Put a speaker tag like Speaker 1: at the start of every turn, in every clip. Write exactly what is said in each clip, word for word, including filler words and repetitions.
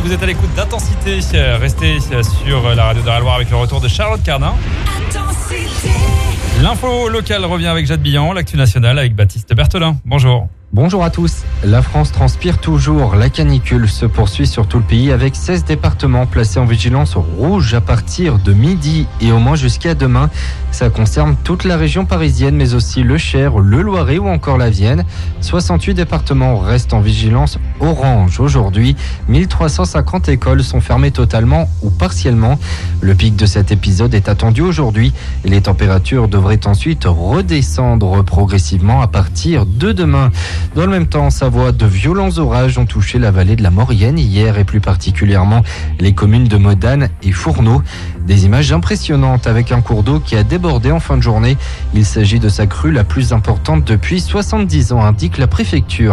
Speaker 1: vous êtes à l'écoute d'Intensité. Restez sur la radio de la Loire avec le retour de Charlotte Cardin. Intensité. L'info locale revient avec Jade Billan, l'actu nationale avec Baptiste Berthelin. Bonjour.
Speaker 2: Bonjour à tous. La France transpire toujours. La canicule se poursuit sur tout le pays avec seize départements placés en vigilance rouge à partir de midi et au moins jusqu'à demain. Ça concerne toute la région parisienne mais aussi le Cher, le Loiret ou encore la Vienne. soixante-huit départements restent en vigilance orange aujourd'hui. mille trois cent cinquante écoles sont fermées totalement ou partiellement. Le pic de cet épisode est attendu aujourd'hui et les températures devraient ensuite redescendre progressivement à partir de demain. Dans le même temps, en Savoie, de violents orages ont touché la vallée de la Maurienne hier et plus particulièrement les communes de Modane et Fourneau. Des images impressionnantes avec un cours d'eau qui a débordé en fin de journée. Il s'agit de sa crue la plus importante depuis soixante-dix ans, indique la préfecture.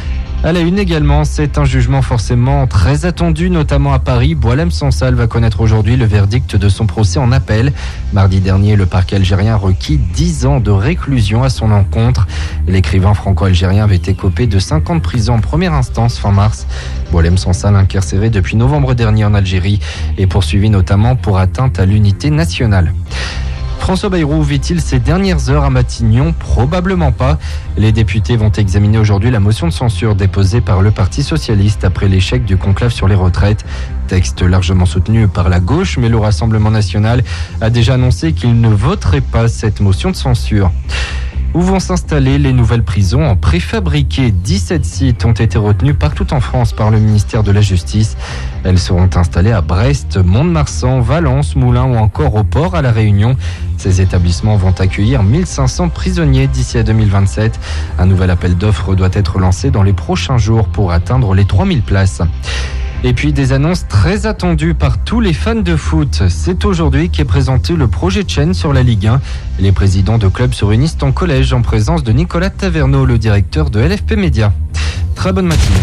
Speaker 2: À la une également, c'est un jugement forcément très attendu, notamment à Paris. Boualem Sansal va connaître aujourd'hui le verdict de son procès en appel. Mardi dernier, le parquet algérien requis dix ans de réclusion à son encontre. L'écrivain franco-algérien avait été écopé de cinq ans de prison en première instance fin mars. Boualem Sansal, incarcéré depuis novembre dernier en Algérie, est poursuivi notamment pour atteinte à l'unité nationale. François Bayrou vit-il ses dernières heures à Matignon ? Probablement pas. Les députés vont examiner aujourd'hui la motion de censure déposée par le Parti socialiste après l'échec du conclave sur les retraites. Texte largement soutenu par la gauche, mais le Rassemblement national a déjà annoncé qu'il ne voterait pas cette motion de censure. Où vont s'installer les nouvelles prisons en préfabriqué ? dix-sept sites ont été retenus partout en France par le ministère de la Justice. Elles seront installées à Brest, Mont-de-Marsan, Valence, Moulins ou encore au port à La Réunion. Ces établissements vont accueillir mille cinq cents prisonniers d'ici à deux mille vingt-sept. Un nouvel appel d'offres doit être lancé dans les prochains jours pour atteindre les trois mille places. Et puis des annonces très attendues par tous les fans de foot. C'est aujourd'hui qu'est présenté le projet de chaîne sur la Ligue un. Les présidents de clubs se réunissent en collège en présence de Nicolas Taverneau, le directeur de L F P Média. Très bonne matinée.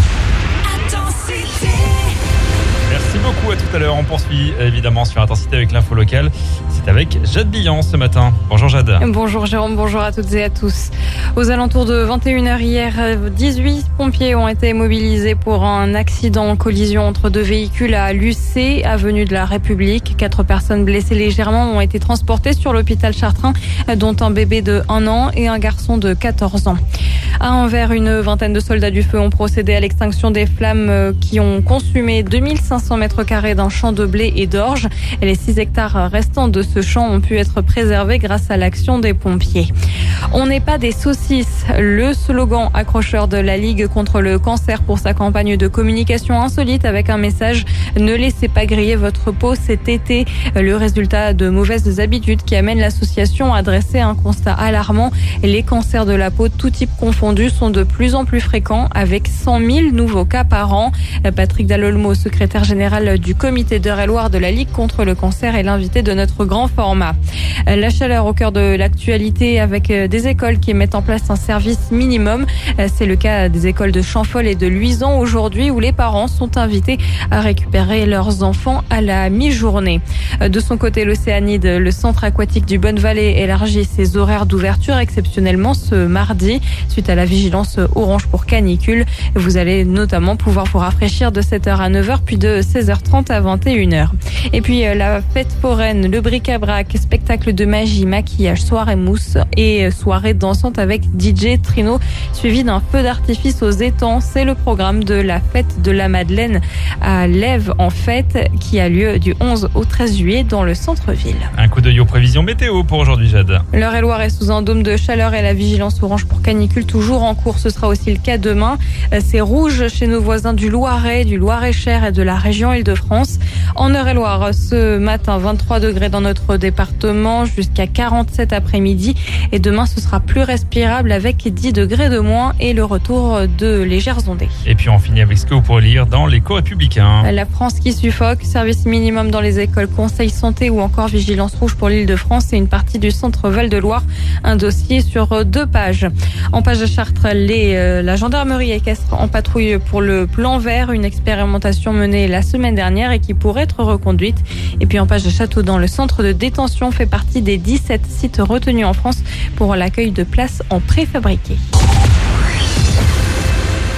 Speaker 1: Merci beaucoup, à tout à l'heure. On poursuit évidemment sur Intensité avec l'info locale. C'est avec Jade Billan ce matin. Bonjour Jade.
Speaker 3: Bonjour Jérôme, bonjour à toutes et à tous. Aux alentours de vingt et une heures hier, dix-huit pompiers ont été mobilisés pour un accident en collision entre deux véhicules à Lucé, avenue de la République. Quatre personnes blessées légèrement ont été transportées sur l'hôpital Chartrain, dont un bébé de un an et un garçon de quatorze ans. À Anvers, une vingtaine de soldats du feu ont procédé à l'extinction des flammes qui ont consumé deux mille cinq cents mètres carrés d'un champ de blé et d'orge. Les six hectares restants de ce champ ont pu être préservés grâce à l'action des pompiers. On n'est pas des saucisses. Le slogan accrocheur de la Ligue contre le cancer pour sa campagne de communication insolite avec un message « Ne laissez pas griller votre peau cet été ». Le résultat de mauvaises habitudes qui amène l'association à dresser un constat alarmant. Les cancers de la peau, tout type confondus, sont de plus en plus fréquents avec cent mille nouveaux cas par an. Patrick Dallolmo, secrétaire général du comité d'Eure-et-Loire de la Ligue contre le cancer, est l'invité de notre grand format. La chaleur au cœur de l'actualité avec des écoles qui mettent en place un service minimum. C'est le cas des écoles de Champfol et de Luizan aujourd'hui où les parents sont invités à récupérer leurs enfants à la mi-journée. De son côté, l'Océanide, le centre aquatique du Bonne-Vallée, élargit ses horaires d'ouverture exceptionnellement ce mardi suite à la vigilance orange pour canicule. Vous allez notamment pouvoir vous rafraîchir de sept heures à neuf heures puis de seize heures trente à vingt et une heures. Et puis la fête foraine, le bric-à-brac, spectacle de magie, maquillage, soirée mousse et soirée dansante avec D J Trino, suivi d'un feu d'artifice aux étangs. C'est le programme de la fête de la Madeleine à Lèves en fête qui a lieu du onze au treize juillet dans le centre-ville.
Speaker 1: Un coup d'œil aux prévisions météo pour aujourd'hui, Jade.
Speaker 3: L'Eure-et-Loire est sous un dôme de chaleur et la vigilance orange pour canicule toujours en cours. Ce sera aussi le cas demain. C'est rouge chez nos voisins du Loiret, du Loir-et-Cher et de la région Île-de-France. En Eure-et-Loire, ce matin, vingt-trois degrés dans notre département, jusqu'à quarante-sept après-midi. Et demain, ce sera plus respirable avec dix degrés de moins et le retour de légères ondées.
Speaker 1: Et puis on finit avec ce que vous pourrez lire dans l'Écho républicain.
Speaker 3: La France qui suffoque, service minimum dans les écoles, conseil santé ou encore vigilance rouge pour l'Île-de-France et une partie du centre Val-de-Loire. Un dossier sur deux pages. En page de Chartres, les, euh, la gendarmerie équestre en patrouille pour le plan vert, une expérimentation menée la semaine dernière et qui pourrait être reconduite. Et puis en page de Châteaudun, le centre de détention fait partie des dix-sept sites retenus en France pour l'accueil de places en préfabriqué.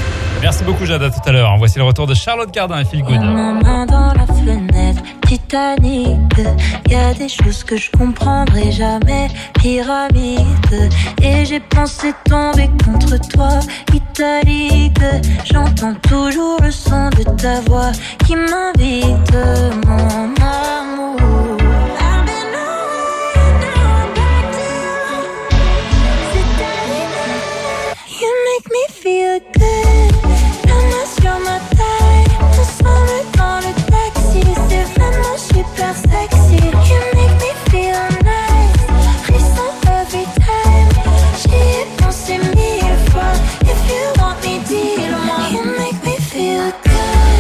Speaker 1: Merci beaucoup Jade, à tout à l'heure. Voici le retour de Charlotte Cardin et Feel Good.
Speaker 4: Main dans la fenêtre, Titanic. Y a des choses que je comprendrai jamais. Pyramide. Et j'ai pensé tomber contre toi, italique. J'entends toujours le son de ta voix qui m'invite, mon amour. Make me feel good. La main sur ma taille, ensemble dans le taxi, c'est vraiment super sexy. You make me feel nice, frisson every time. J'y ai pensé mille fois. If you want me, dis-le-moi. You make me feel good.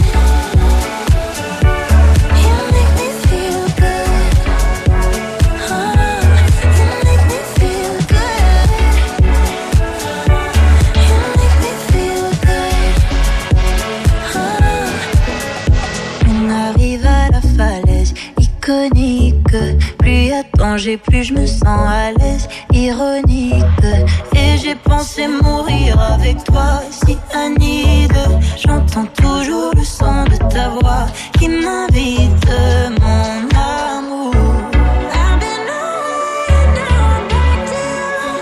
Speaker 4: You make me feel good. Oh, you make me feel good. Iconique, plus y a danger, plus je me sens à l'aise, ironique. Et j'ai pensé mourir avec toi, cyanide. J'entends toujours le son de ta voix qui m'invite, mon amour. I've been on, now I'm back down.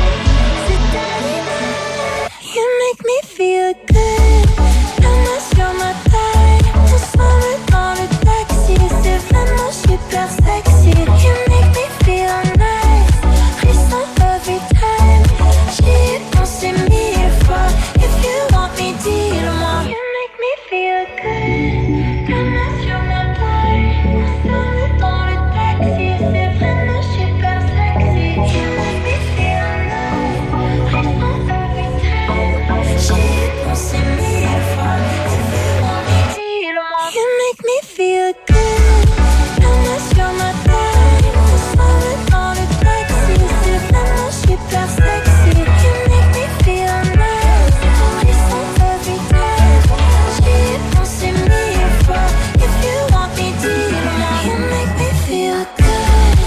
Speaker 4: You make me feel good. La main sur ma taille, ensemble dans le taxi, c'est vraiment super sexy. You make me feel nice, frisson every time. J'y ai pensé mille fois. If you want me, dis-le-moi. You make me feel good. La main sur ma taille, ensemble dans le taxi, c'est vraiment super sexy. You make me feel nice, frisson every time. J'y ai pensé mille fois. If you want me, dis-le-moi. You make me feel good. La main sur ma taille, ensemble dans le taxi, c'est vraiment super sexy. You make me feel nice, frisson every time. J'y ai pensé mille fois. If you want me, dis-le-moi. You make me feel good.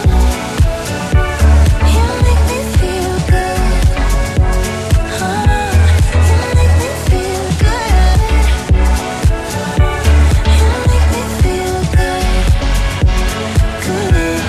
Speaker 4: You make me feel good. Oh, you make me feel good. You make me feel good. Good.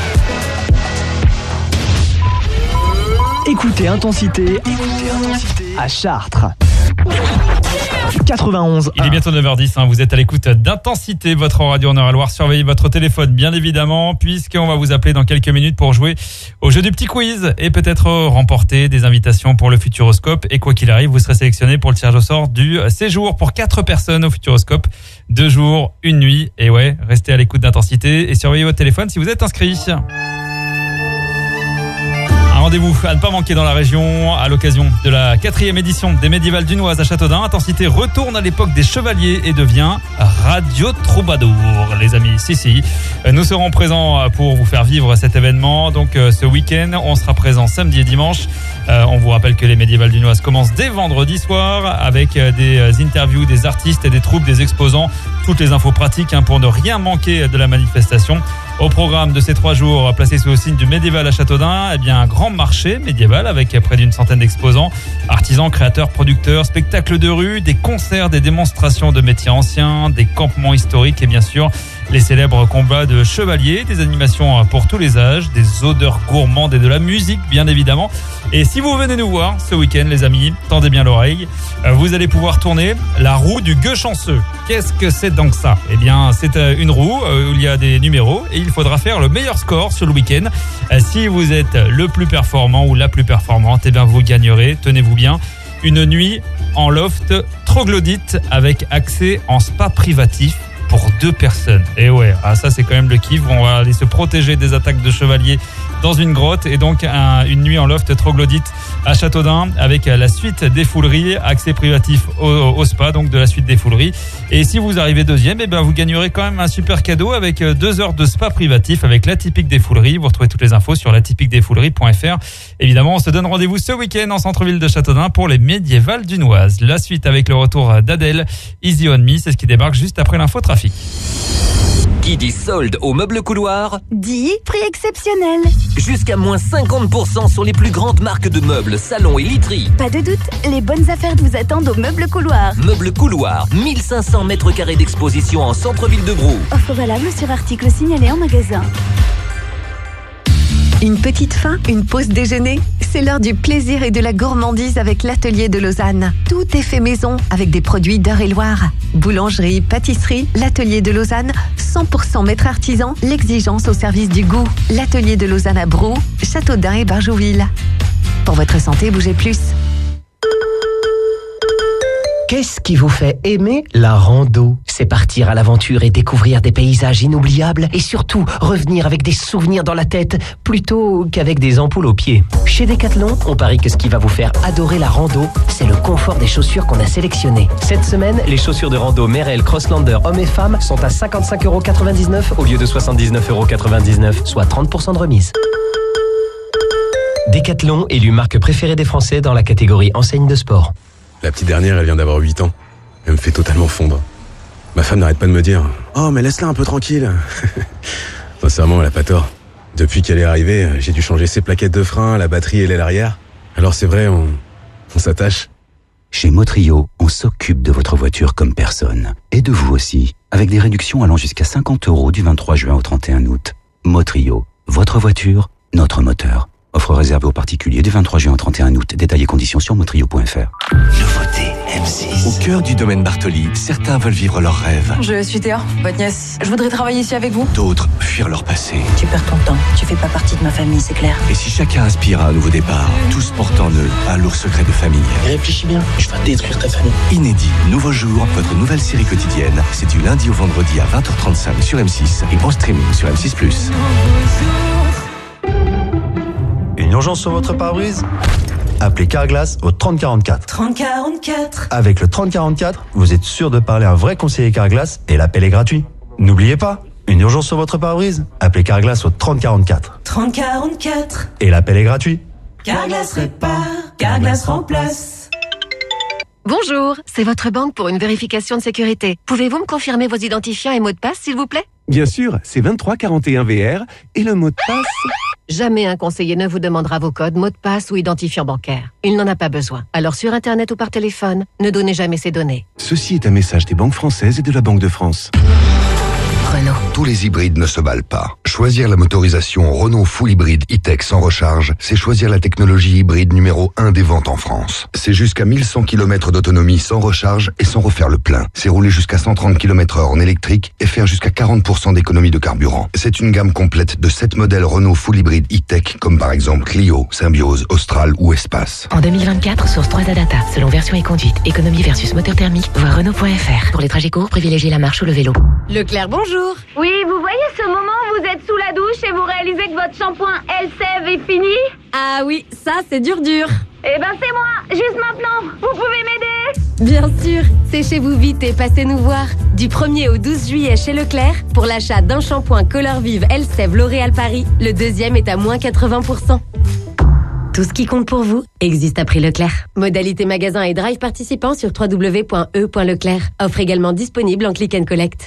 Speaker 5: Écoutez Intensité, écoutez Intensité à Chartres. quatre-vingt-onze.
Speaker 1: Il est bientôt neuf heures dix, hein, vous êtes à l'écoute d'Intensité, votre radio en Eure-et-Loire. Surveillez votre téléphone bien évidemment, puisqu'on va vous appeler dans quelques minutes pour jouer au jeu du petit quiz et peut-être remporter des invitations pour le Futuroscope. Et quoi qu'il arrive, vous serez sélectionné pour le tirage au sort du séjour pour quatre personnes au Futuroscope. Deux jours, une nuit. Et ouais, restez à l'écoute d'Intensité et surveillez votre téléphone si vous êtes inscrit. Un rendez-vous à ne pas manquer dans la région à l'occasion de la quatrième édition des Médiévales Dunoise à Châteaudun. Intensité retourne à l'époque des chevaliers et devient Radio Troubadour, les amis. Si, si. Nous serons présents pour vous faire vivre cet événement. Donc, ce week-end, on sera présent samedi et dimanche. Euh, on vous rappelle que les Médiévales Dunoise commencent dès vendredi soir avec des interviews des artistes et des troupes, des exposants. Toutes les infos pratiques hein, pour ne rien manquer de la manifestation. Au programme de ces trois jours placés sous le signe du médiéval à Châteaudun, eh bien un grand marché médiéval avec près d'une centaine d'exposants, artisans, créateurs, producteurs, spectacles de rue, des concerts, des démonstrations de métiers anciens, des campements historiques et bien sûr les célèbres combats de chevaliers, des animations pour tous les âges, des odeurs gourmandes et de la musique bien évidemment. Et si vous venez nous voir ce week-end les amis, tendez bien l'oreille, vous allez pouvoir tourner la roue du gueux chanceux. Qu'est-ce que c'est donc ça ? Eh bien c'est une roue où il y a des numéros et il faudra faire le meilleur score sur le week-end. Si vous êtes le plus performant ou la plus performante, eh bien vous gagnerez, tenez-vous bien, une nuit en loft troglodyte avec accès en spa privatif pour deux personnes. Et ouais, ah ça c'est quand même le kiff. On va aller se protéger des attaques de chevaliers dans une grotte et donc un, une nuit en loft troglodyte à Châteaudun avec la suite des fouleries, accès privatif au, au spa, donc de la suite des fouleries. Et si vous arrivez deuxième, eh ben vous gagnerez quand même un super cadeau avec deux heures de spa privatif avec l'Atypique des Fouleries. Vous retrouvez toutes les infos sur l'atypique des fouleries point f r. Évidemment, on se donne rendez-vous ce week-end en centre-ville de Châteaudun pour les Médiévales Dunoise. La suite avec le retour d'Adèle, Easy on Me, c'est ce qui débarque juste après l'info trafic.
Speaker 6: Qui dit solde au meuble couloir
Speaker 7: dit prix exceptionnel.
Speaker 6: Jusqu'à moins cinquante pour cent sur les plus grandes marques de meubles, salons et literie.
Speaker 7: Pas de doute, les bonnes affaires vous attendent au Meuble Couloir.
Speaker 6: Meubles Couloir, mille cinq cents mètres carrés d'exposition en centre-ville de Brou.
Speaker 7: Offre valable sur article signalé en magasin.
Speaker 8: Une petite faim, une pause déjeuner. C'est l'heure du plaisir et de la gourmandise avec l'Atelier de Lausanne. Tout est fait maison avec des produits d'Eure-et-Loire. Boulangerie, pâtisserie, l'Atelier de Lausanne, cent pour cent maître artisan, l'exigence au service du goût. L'Atelier de Lausanne à Brou, Châteaudun et Barjouville. Pour votre santé, bougez plus.
Speaker 9: Qu'est-ce qui vous fait aimer la rando? C'est partir à l'aventure et découvrir des paysages inoubliables et surtout revenir avec des souvenirs dans la tête plutôt qu'avec des ampoules aux pieds. Chez Decathlon, on parie que ce qui va vous faire adorer la rando, c'est le confort des chaussures qu'on a sélectionnées. Cette semaine, les chaussures de rando Merrell Crosslander hommes et femmes sont à cinquante-cinq euros quatre-vingt-dix-neuf au lieu de soixante-dix-neuf euros quatre-vingt-dix-neuf, soit trente pour cent de remise. Decathlon, élu marque préférée des Français dans la catégorie enseigne de sport.
Speaker 10: La petite dernière, elle vient d'avoir huit ans. Elle me fait totalement fondre. Ma femme n'arrête pas de me dire « Oh, mais laisse-la un peu tranquille !» Sincèrement, elle a pas tort. Depuis qu'elle est arrivée, j'ai dû changer ses plaquettes de frein, la batterie et l'aile arrière. Alors c'est vrai, on, on s'attache.
Speaker 11: Chez Motrio, on s'occupe de votre voiture comme personne. Et de vous aussi, avec des réductions allant jusqu'à cinquante euros du vingt-trois juin au trente et un août. Motrio, votre voiture, notre moteur. Offre réservée aux particuliers du vingt-trois juin au trente et un août. Détails et conditions sur motrio point f r.
Speaker 12: Nouveauté M six. Au cœur du domaine Bartoli, certains veulent vivre leurs rêves.
Speaker 13: Je suis Théa, votre nièce. Je voudrais travailler ici avec vous.
Speaker 12: D'autres fuir leur passé.
Speaker 14: Tu perds ton temps. Tu fais pas partie de ma famille, c'est clair.
Speaker 12: Et si chacun aspire à un nouveau départ, tous portent en eux un lourd secret de famille.
Speaker 15: Réfléchis bien, je vais détruire ta famille.
Speaker 12: Inédit, nouveau jour, votre nouvelle série quotidienne. C'est du lundi au vendredi à vingt heures trente-cinq sur M six et en streaming sur M six plus.
Speaker 16: Une urgence sur votre pare-brise? Appelez Carglass au trente quarante-quatre.
Speaker 14: trente quarante-quatre.
Speaker 16: Avec le trente quarante-quatre, vous êtes sûr de parler à un vrai conseiller Carglass et l'appel est gratuit. N'oubliez pas, une urgence sur votre pare-brise? Appelez Carglass au trente quarante-quatre.
Speaker 14: trente quarante-quatre.
Speaker 16: Et l'appel est gratuit.
Speaker 14: Carglass répare, Carglass remplace.
Speaker 8: Bonjour, c'est votre banque pour une vérification de sécurité. Pouvez-vous me confirmer vos identifiants et mots de passe, s'il vous plaît?
Speaker 17: Bien sûr, c'est vingt-trois quarante et un V R et le mot de passe...
Speaker 8: Jamais un conseiller ne vous demandera vos codes, mots de passe ou identifiant bancaire. Il n'en a pas besoin. Alors sur Internet ou par téléphone, ne donnez jamais ces données.
Speaker 17: Ceci est un message des banques françaises et de la Banque de France.
Speaker 8: Renault.
Speaker 18: Tous les hybrides ne se valent pas. Choisir la motorisation Renault Full Hybride E-Tech sans recharge, c'est choisir la technologie hybride numéro un des ventes en France. C'est jusqu'à mille cent kilomètres d'autonomie sans recharge et sans refaire le plein. C'est rouler jusqu'à cent trente kilomètres heure en électrique et faire jusqu'à quarante pour cent d'économie de carburant. C'est une gamme complète de sept modèles Renault Full Hybride E-Tech, comme par exemple Clio, Symbiose, Austral ou Espace.
Speaker 19: En deux mille vingt-quatre, source trois A Data, selon version et conduite, économie versus moteur thermique, voir Renault point f r. Pour les trajets courts, privilégiez la marche ou le vélo.
Speaker 8: Leclerc, bonjour.
Speaker 20: Oui, vous voyez ce moment où vous êtes sous la douche et vous réalisez que votre shampoing Elseve est fini?
Speaker 3: Ah oui, ça c'est dur dur.
Speaker 20: Eh ben c'est moi, juste maintenant. Vous pouvez m'aider?
Speaker 8: Bien sûr, séchez-vous vite et passez nous voir. Du premier au douze juillet chez Leclerc, pour l'achat d'un shampoing Color Vive Elseve L'Oréal Paris, le deuxième est à moins quatre-vingts pour cent. Tout ce qui compte pour vous existe à prix Leclerc. Modalité magasin et drive participant sur w w w point e point leclerc. Offre également disponible en click and collect.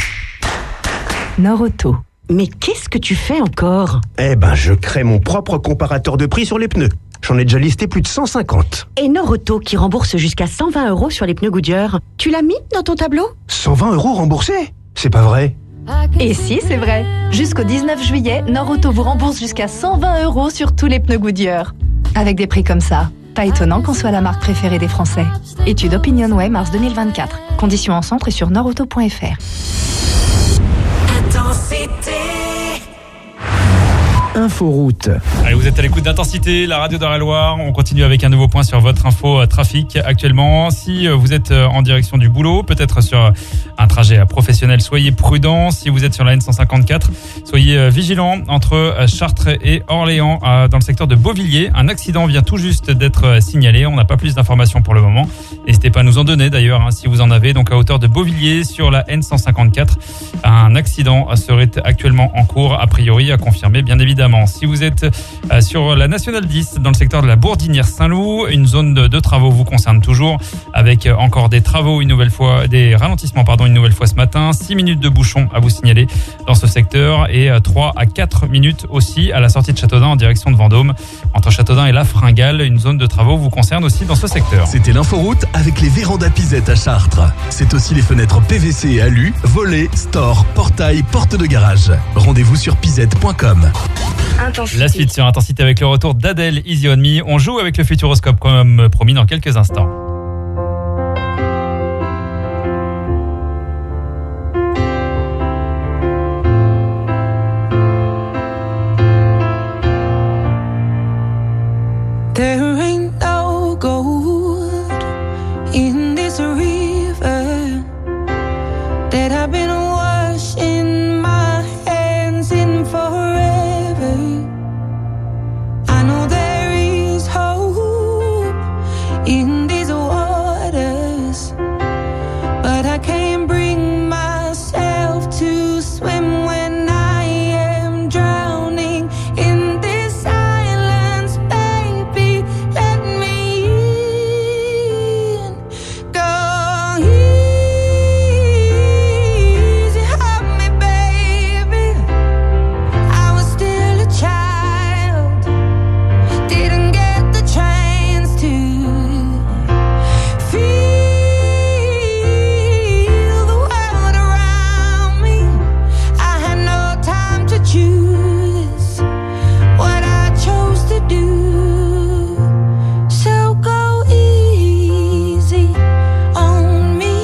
Speaker 21: Norauto. Mais qu'est-ce que tu fais encore?
Speaker 22: Eh ben, je crée mon propre comparateur de prix sur les pneus. J'en ai déjà listé plus de cent cinquante.
Speaker 21: Et Norauto qui rembourse jusqu'à cent vingt euros sur les pneus Goodyear. Tu l'as mis dans ton tableau?
Speaker 22: cent vingt euros remboursés? C'est pas vrai.
Speaker 21: Et si, c'est vrai. Jusqu'au dix-neuf juillet, Norauto vous rembourse jusqu'à cent vingt euros sur tous les pneus Goodyear. Avec des prix comme ça, pas étonnant qu'on soit la marque préférée des Français. Étude OpinionWay mars deux mille vingt-quatre. Conditions en centre et sur norauto point f r.
Speaker 12: Intensité.
Speaker 1: Inforoute. Allez, vous êtes à l'écoute d'Intensité, la radio d'Eure-et-Loire. On continue avec un nouveau point sur votre info trafic actuellement. Si vous êtes en direction du boulot, peut-être sur un trajet professionnel, soyez prudents. Si vous êtes sur la N cent cinquante-quatre, soyez vigilants entre Chartres et Orléans, dans le secteur de Beauvilliers. Un accident vient tout juste d'être signalé. On n'a pas plus d'informations pour le moment. N'hésitez pas à nous en donner d'ailleurs, hein, si vous en avez. Donc à hauteur de Beauvilliers sur la N cent cinquante-quatre, un accident serait actuellement en cours, a priori à confirmer bien évidemment. évidemment. Si vous êtes euh, sur la Nationale dix, dans le secteur de la Bourdinière-Saint-Loup, une zone de, de travaux vous concerne toujours, avec euh, encore des travaux une nouvelle fois, des ralentissements pardon, une nouvelle fois ce matin. six minutes de bouchon à vous signaler dans ce secteur et euh, trois à quatre minutes aussi à la sortie de Châteaudun en direction de Vendôme. Entre Châteaudun et La Fringale, une zone de travaux vous concerne aussi dans ce secteur.
Speaker 2: C'était l'inforoute avec les vérandas Pisette à Chartres. C'est aussi les fenêtres P V C et alu, volets, stores, portails, portes de garage. Rendez-vous sur pisette point com.
Speaker 1: Intensité. La suite sur Intensité avec le retour d'Adèle, Easy On Me. On joue avec le Futuroscope comme promis dans quelques instants.
Speaker 4: There ain't no gold in this river that I've been washing my hands in forever. I know there is hope in these waters, but I can't bring myself to swim when I am drowning in this silence. Baby, let me in. Go easy, hug me, baby. I was still a child, didn't get the chance to feel the world around me. I had no time to choose what I chose to do. So go easy on me.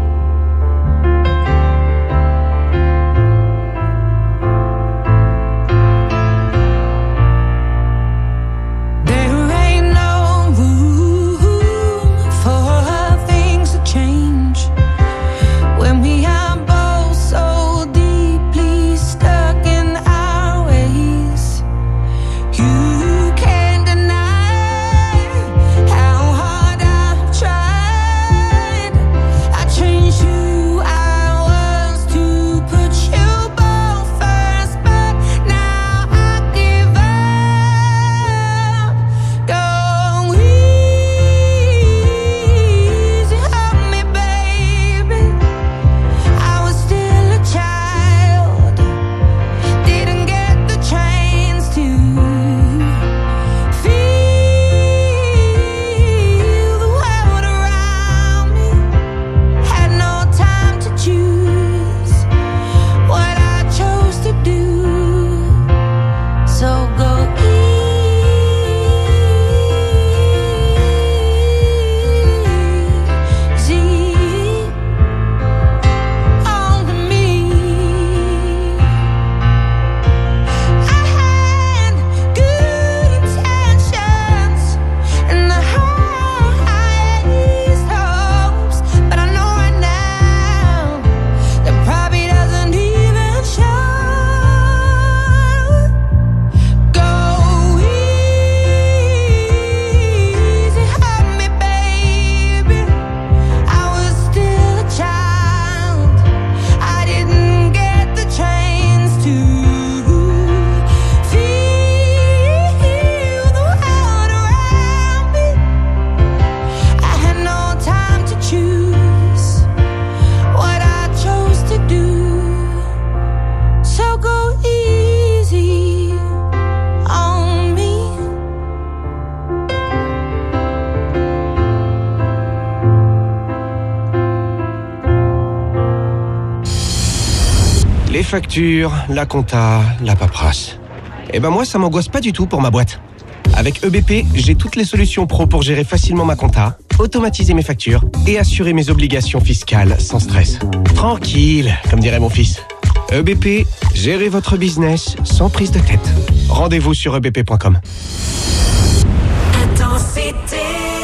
Speaker 4: There ain't no room for things to change when we are both so deeply stuck in our ways. You can't deny how hard I've tried. I changed who I was to put you both first, but now I give up. Go easy, hug me, baby. I was still a child, didn't get the chance to feel the world around me. Had no time to choose what I chose to do. So go easy on me. I had good intentions and the highest hopes, but I know right now that probably doesn't even show. Go easy, hug me, baby. I was still a child, I didn't get the chance to feel the world around me. I had no time to choose what I chose to do. So go easy on me.
Speaker 23: Les factures, la compta, la paperasse. Eh ben moi, ça m'angoisse pas du tout pour ma boîte. Avec E B P, j'ai toutes les solutions pro pour gérer facilement ma compta, automatiser mes factures et assurer mes obligations fiscales sans stress. Tranquille, comme dirait mon fils. E B P, gérez votre business sans prise de tête. Rendez-vous sur e b p point com.
Speaker 14: Intensité.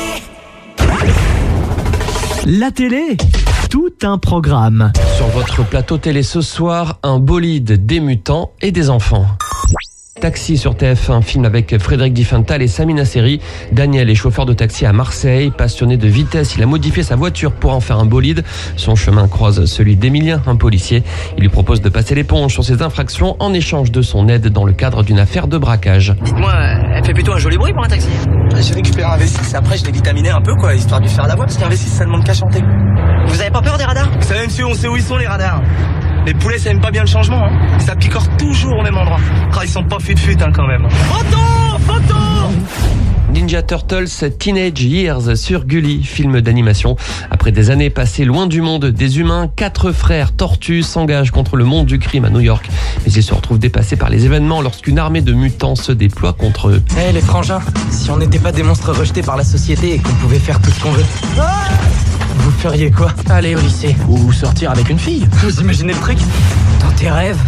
Speaker 5: La télé, tout un programme.
Speaker 24: Sur votre plateau télé ce soir, un bolide, des mutants et des enfants.
Speaker 6: Taxi sur T F un, film avec Frédéric Diffenthal et Samina Seri. Daniel est chauffeur de taxi à Marseille. Passionné de vitesse, il a modifié sa voiture pour en faire un bolide. Son chemin croise celui d'Emilien, un policier. Il lui propose de passer l'éponge sur ses infractions en échange de son aide dans le cadre d'une affaire de braquage.
Speaker 7: Dites-moi, elle fait plutôt un joli bruit pour un taxi.
Speaker 9: J'ai récupéré un V six, après je l'ai vitaminé un peu quoi, histoire de lui faire la voix, parce qu'un V six ça demande qu'à chanter.
Speaker 7: Vous avez pas peur des radars?
Speaker 9: Vous savez monsieur, on sait où ils sont les radars. Les poulets ça aime pas bien le changement, hein. Ça picore toujours au même endroit. Ah, ils sont pas fut-fut hein, quand même. Photo Photo
Speaker 6: Ninja Turtles Teenage Years sur Gulli, film d'animation. Après des années passées loin du monde des humains, quatre frères tortues s'engagent contre le monde du crime à New York. Mais ils se retrouvent dépassés par les événements lorsqu'une armée de mutants se déploie contre eux.
Speaker 9: Eh hey, les frangins, si on n'était pas des monstres rejetés par la société et qu'on pouvait faire tout ce qu'on veut, vous feriez quoi? Aller au lycée. Ou sortir avec une fille. Vous imaginez le truc? Dans tes rêves.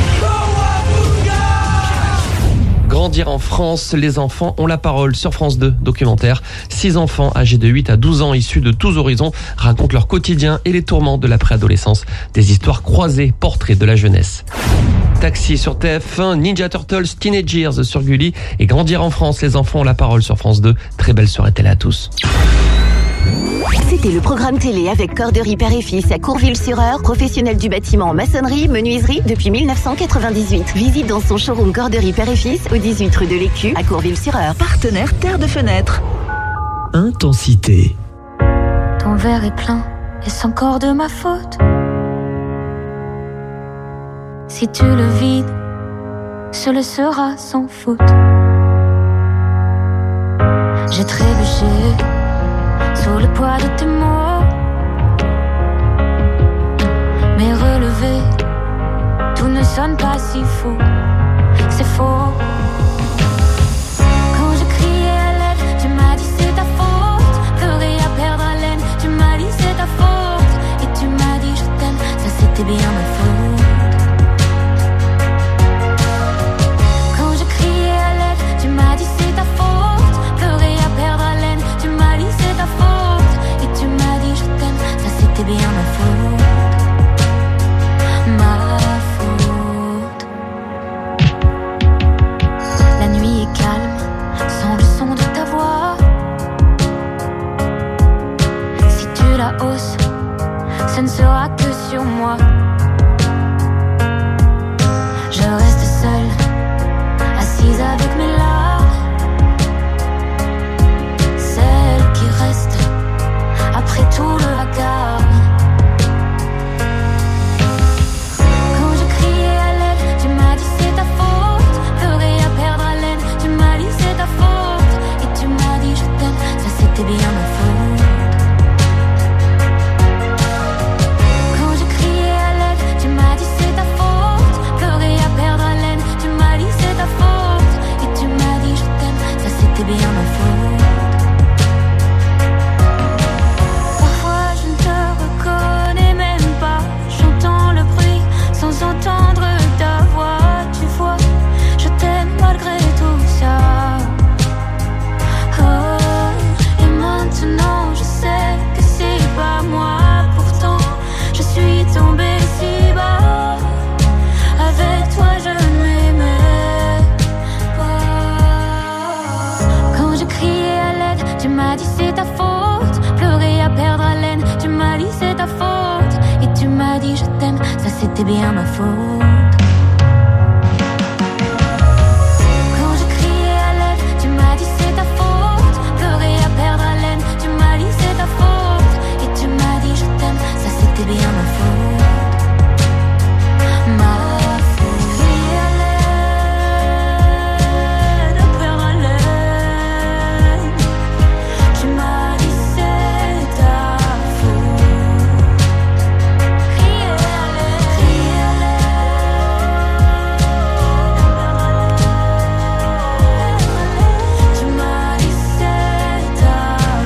Speaker 6: Grandir en France, les enfants ont la parole sur France deux, documentaire. Six enfants âgés de huit à douze ans issus de tous horizons racontent leur quotidien et les tourments de la préadolescence. Des histoires croisées, portraits de la jeunesse. Taxi sur T F un, Ninja Turtles Teenage Years sur Gulli et Grandir en France, les enfants ont la parole sur France deux. Très belle soirée télé à tous.
Speaker 24: C'était le programme télé avec Corderie Père et Fils à Courville-sur-Eure, professionnel du bâtiment en maçonnerie, menuiserie depuis mille neuf cent quatre-vingt-dix-huit. Visite dans son showroom Corderie Père et Fils au dix-huit rue de l'Écu à Courville-sur-Eure.
Speaker 5: Partenaire Terre de Fenêtre. Intensité.
Speaker 25: Ton verre est plein, est-ce encore de ma faute? Si tu le vides, ce le sera sans faute. J'ai trébuché sous le poids de tes mots, mais relevé, tout ne sonne pas si faux. C'est faux. Quand je criais à l'aide, tu m'as dit c'est ta faute. Pleurer à perdre haleine, tu m'as dit c'est ta faute. Et tu m'as dit je t'aime, ça c'était bien ma faute. Quand je criais à l'aide, tu m'as dit c'est ta faute. Pleurer à perdre haleine, tu m'as dit c'est ta faute. Et tu m'as dit je t'aime, ça c'était bien ma faute. Ma faute. La nuit est calme, sans le son de ta voix. Si tu la hausses, ce ne sera que sur moi. Je reste seule, assise avec mes larmes. Celle qui reste après tout le vacarme. Quand je criais à l'aide, tu m'as dit c'est ta faute. Pleurer à perdre haleine, tu m'as dit c'est ta faute. Et tu m'as dit je t'aime, ça c'était bien ma faute. Quand je criais à l'aide, tu m'as dit c'est ta faute. Pleurer à perdre haleine, tu m'as dit c'est ta faute. Et tu m'as dit je t'aime, ça c'était bien ma faute. Parfois je ne te reconnais même pas. J'entends le bruit sans entendre ta voix. Tu vois, je t'aime malgré tout ça. Oh, et maintenant je sais que c'est pas moi. Pourtant je suis tombée si bas. Avec toi je ne m'aimais pas. Quand je criais à l'aide, tu m'as dit c'est ta faute. Pleurer à perdre haleine, tu m'as dit c'est ta faute. Et tu m'as dit je t'aime, ça c'était bien ma faute. Quand je criais à l'aide, tu m'as dit c'est ta faute. Pleurer à perdre haleine, tu m'as dit c'est ta faute. Et tu m'as dit je t'aime, ça c'était bien ma faute. Ma faute. Crier à l'aide, à perdre haleine, tu m'as dit c'est ta faute. Crier à l'aide, crier à l'aide, tu m'as dit c'est ta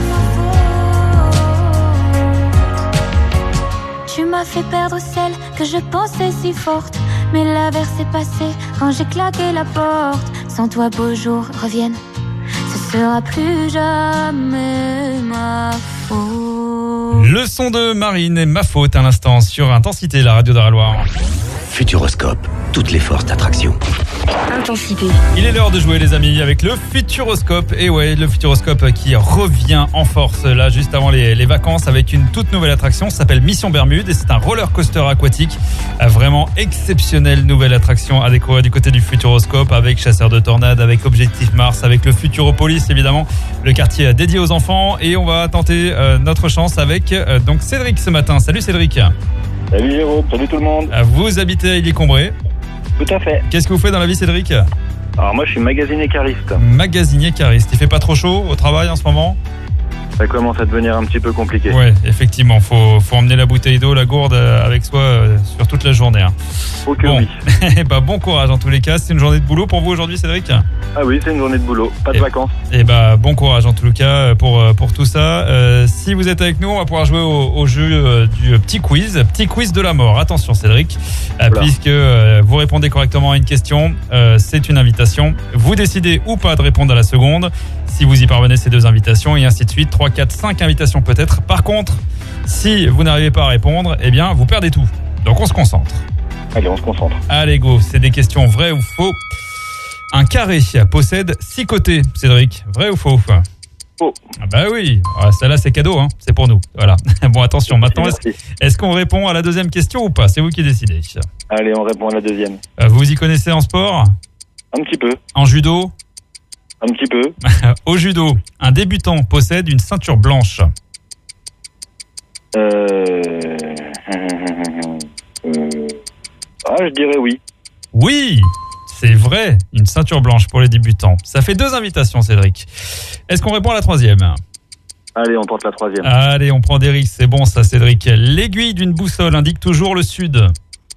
Speaker 25: faute. Tu m'as fait perdre celle que je pensais si forte. Mais l'averse est passée quand j'ai claqué la porte. Sans toi beaux jours reviennent, ce sera plus jamais ma faute.
Speaker 1: Le son de Marine et Ma faute à l'instant sur Intensité, la radio d'Arloire.
Speaker 11: Futuroscope, toutes les forces d'attraction.
Speaker 3: Intensité.
Speaker 1: Il est l'heure de jouer les amis avec le Futuroscope. Et ouais, le Futuroscope qui revient en force là juste avant les, les vacances avec une toute nouvelle attraction. Ça s'appelle Mission Bermude et c'est un roller coaster aquatique vraiment exceptionnel. Nouvelle attraction à découvrir du côté du Futuroscope avec Chasseur de Tornades, avec Objectif Mars, avec le Futuropolis évidemment, le quartier dédié aux enfants. Et on va tenter euh, notre chance avec euh, donc Cédric ce matin. Salut Cédric.
Speaker 10: Salut Jérôme, salut tout le monde.
Speaker 1: Vous habitez à Illy-Combré.
Speaker 10: Tout à fait.
Speaker 1: Qu'est-ce que vous faites dans la vie Cédric ?
Speaker 10: Alors moi je suis magasinier cariste.
Speaker 1: Magasinier cariste. Il fait pas trop chaud au travail en ce moment ?
Speaker 10: Ça commence à devenir un petit peu compliqué.
Speaker 1: Ouais, effectivement, faut faut emmener la bouteille d'eau, la gourde avec soi euh, sur toute la journée. Hein.
Speaker 10: Ok,
Speaker 1: bon.
Speaker 10: oui.
Speaker 1: bah bon courage en tous les cas. C'est une journée de boulot pour vous aujourd'hui, Cédric ?
Speaker 10: Ah oui, c'est une journée de boulot, pas de
Speaker 1: et,
Speaker 10: vacances.
Speaker 1: Et bah bon courage en tous les cas pour pour tout ça. Euh, si vous êtes avec nous, on va pouvoir jouer au, au jeu euh, du petit quiz, petit quiz de la mort. Attention, Cédric, euh, puisque euh, vous répondez correctement à une question, euh, c'est une invitation. Vous décidez ou pas de répondre à la seconde. Si vous y parvenez, ces deux invitations et ainsi de suite, trois, quatre, cinq invitations peut-être. Par contre, si vous n'arrivez pas à répondre, eh bien, vous perdez tout. Donc on se concentre.
Speaker 10: Allez, on se concentre.
Speaker 1: Allez, go, c'est des questions vraies ou faux. Un carré possède six côtés, Cédric. Vrai ou faux ?
Speaker 10: Faux.
Speaker 1: Ah bah oui, ah, celle-là c'est cadeau, hein. C'est pour nous. Voilà. Bon, attention, maintenant, est-ce, est-ce qu'on répond à la deuxième question ou pas ? C'est vous qui décidez.
Speaker 10: Allez, on répond à la deuxième.
Speaker 1: Euh, vous y connaissez en sport ?
Speaker 10: Un petit peu.
Speaker 1: En judo ?
Speaker 10: Un petit peu.
Speaker 1: Au judo, un débutant possède une ceinture blanche.
Speaker 10: Euh... euh... Ah, je dirais oui.
Speaker 1: Oui, c'est vrai, une ceinture blanche pour les débutants. Ça fait deux invitations, Cédric. Est-ce qu'on répond à la troisième ?
Speaker 10: Allez, on tente la troisième.
Speaker 1: Allez, on prend des risques, c'est bon ça, Cédric. L'aiguille d'une boussole indique toujours le sud.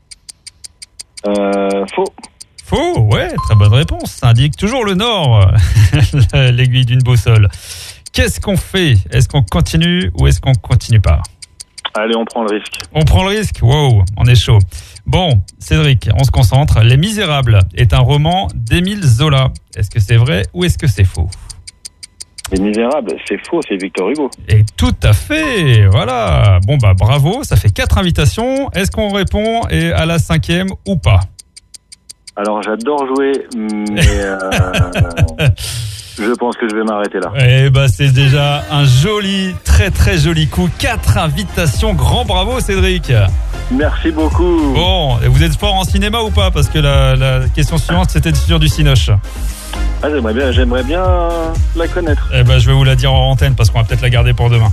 Speaker 10: Euh, faux.
Speaker 1: Faux, ouais, très bonne réponse. Ça indique toujours le nord, l'aiguille d'une boussole. Qu'est-ce qu'on fait ? Est-ce qu'on continue ou est-ce qu'on continue pas ?
Speaker 10: Allez, on prend le risque.
Speaker 1: On prend le risque ? Wow, on est chaud. Bon, Cédric, on se concentre. Les Misérables est un roman d'Émile Zola. Est-ce que c'est vrai ou est-ce que c'est faux ?
Speaker 10: Les Misérables, c'est faux, c'est Victor Hugo.
Speaker 1: Et tout à fait, voilà. Bon bah bravo, ça fait quatre invitations. Est-ce qu'on répond et à la cinquième ou pas ?
Speaker 10: Alors j'adore jouer, mais euh, je pense que je vais m'arrêter là.
Speaker 1: Eh bah c'est déjà un joli, très très joli coup. Quatre invitations, grand bravo Cédric.
Speaker 10: Merci beaucoup.
Speaker 1: Bon, et vous êtes fort en cinéma ou pas ? Parce que la, la question suivante c'était sur du cinoche.
Speaker 10: Ah, j'aimerais bien, j'aimerais bien la connaître.
Speaker 1: Eh ben, je vais vous la dire en antenne parce qu'on va peut-être la garder pour demain.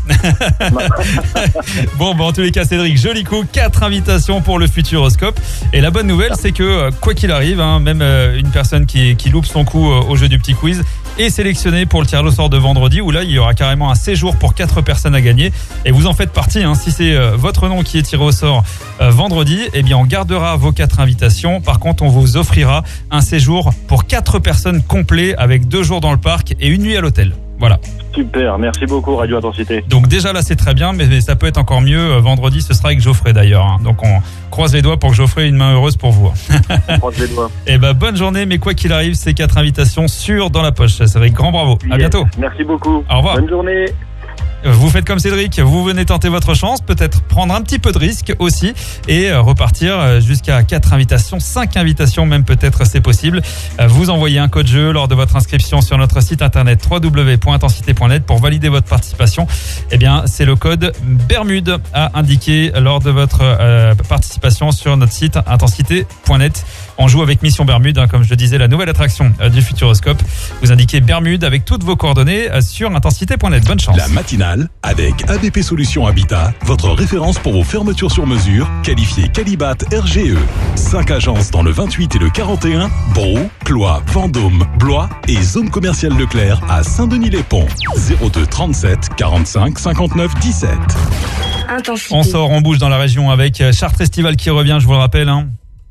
Speaker 1: Bon, bah, en tous les cas, Cédric, joli coup, quatre invitations pour le Futuroscope. Et la bonne nouvelle, c'est que quoi qu'il arrive, hein, même euh, une personne qui, qui loupe son coup euh, au jeu du petit quiz est sélectionnée pour le tirage au sort de vendredi, où là, il y aura carrément un séjour pour quatre personnes à gagner. Et vous en faites partie. Hein, si c'est euh, votre nom qui est tiré au sort euh, vendredi, eh bien, on gardera vos quatre invitations. Par contre, on vous offrira un séjour pour quatre personnes complètes avec deux jours dans le parc et une nuit à l'hôtel. Voilà.
Speaker 10: Super, merci beaucoup Radio Intensité.
Speaker 1: Donc déjà là c'est très bien, mais ça peut être encore mieux. Vendredi ce sera avec Geoffrey d'ailleurs. Hein. Donc on croise les doigts pour que Geoffrey ait une main heureuse pour vous.
Speaker 10: On croise les doigts.
Speaker 1: Et ben bonne journée, mais quoi qu'il arrive, ces quatre invitations sûres dans la poche. C'est vrai, grand bravo. À
Speaker 10: yes.
Speaker 1: bientôt.
Speaker 10: Merci beaucoup.
Speaker 1: Au revoir.
Speaker 10: Bonne journée.
Speaker 1: Vous faites comme Cédric, vous venez tenter votre chance, peut-être prendre un petit peu de risque aussi et repartir jusqu'à quatre invitations, cinq invitations même peut-être, c'est possible. Vous envoyez un code jeu lors de votre inscription sur notre site internet w w w point intensité point net pour valider votre participation. Eh bien, c'est le code Bermude à indiquer lors de votre euh, participation sur notre site intensité point net. On joue avec Mission Bermude, hein, comme je le disais, la nouvelle attraction euh, du Futuroscope. Vous indiquez Bermude avec toutes vos coordonnées euh, sur intensité point net. Bonne chance.
Speaker 2: La matinale avec A B P Solutions Habitat, votre référence pour vos fermetures sur mesure, qualifiée Qualibat R G E. Cinq agences dans le vingt-huit et le quarante et un, Brou, Cloix, Vendôme, Blois et zone commerciale Leclerc à Saint-Denis-les-Ponts. zéro deux trente-sept quarante-cinq cinquante-neuf dix-sept.
Speaker 1: On sort, on bouge dans la région avec Chartres Estival qui revient, je vous le rappelle. Hein.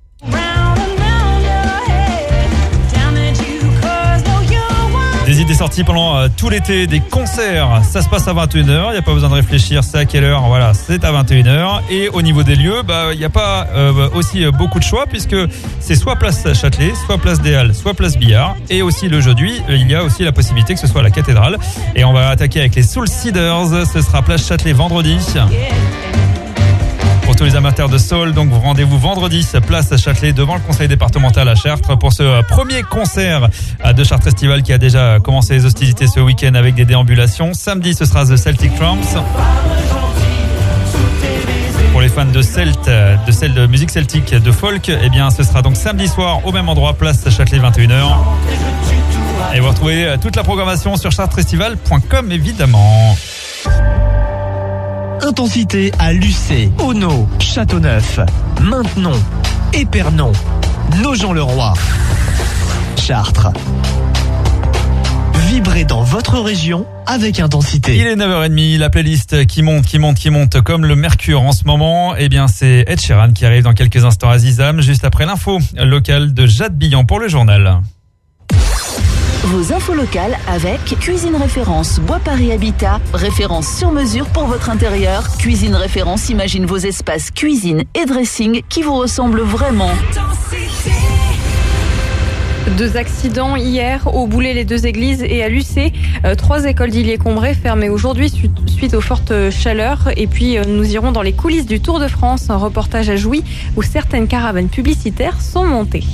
Speaker 1: Des idées sorties pendant euh, tout l'été, des concerts, ça se passe à vingt et une heures, il n'y a pas besoin de réfléchir, c'est à quelle heure, voilà, c'est à vingt et une heures. Et au niveau des lieux, bah, il n'y a pas euh, aussi beaucoup de choix puisque c'est soit place Châtelet, soit place des Halles, soit place Billard. Et aussi le jeudi, il y a aussi la possibilité que ce soit la cathédrale. Et on va attaquer avec les Soul Seeders, ce sera place Châtelet vendredi. Pour pour tous les amateurs de soul. Donc rendez-vous vendredi, place Châtelet, devant le conseil départemental à Chartres pour ce premier concert de Chartres Festival qui a déjà commencé les hostilités ce week-end avec des déambulations. Samedi, ce sera The Celtic Trumps. Pour les fans de Celt, de celle de musique celtique, de folk, eh bien, ce sera donc samedi soir au même endroit, place Châtelet, vingt et une heures. Et vous retrouvez toute la programmation sur chartres festival point com évidemment.
Speaker 5: Intensité à Lucé, Auneau, Châteauneuf, Maintenon, Épernon, Nogent-le-Roi, Chartres. Vibrez dans votre région avec intensité.
Speaker 1: Il est neuf heures trente, la playlist qui monte, qui monte, qui monte comme le mercure en ce moment. Eh bien, c'est Ed Sheeran qui arrive dans quelques instants à Zizam, juste après l'info locale de Jade Billan pour le journal.
Speaker 13: Vos infos locales avec Cuisine Référence Bois Paris Habitat, référence sur mesure pour votre intérieur. Cuisine Référence imagine vos espaces cuisine et dressing qui vous ressemblent vraiment.
Speaker 3: Deux accidents hier au Boulay-les-Deux-Églises et à Lucé. Euh, trois écoles d'Illier-Combray fermées aujourd'hui suite, suite aux fortes chaleurs. Et puis euh, nous irons dans les coulisses du Tour de France, un reportage à Jouy où certaines caravanes publicitaires sont montées.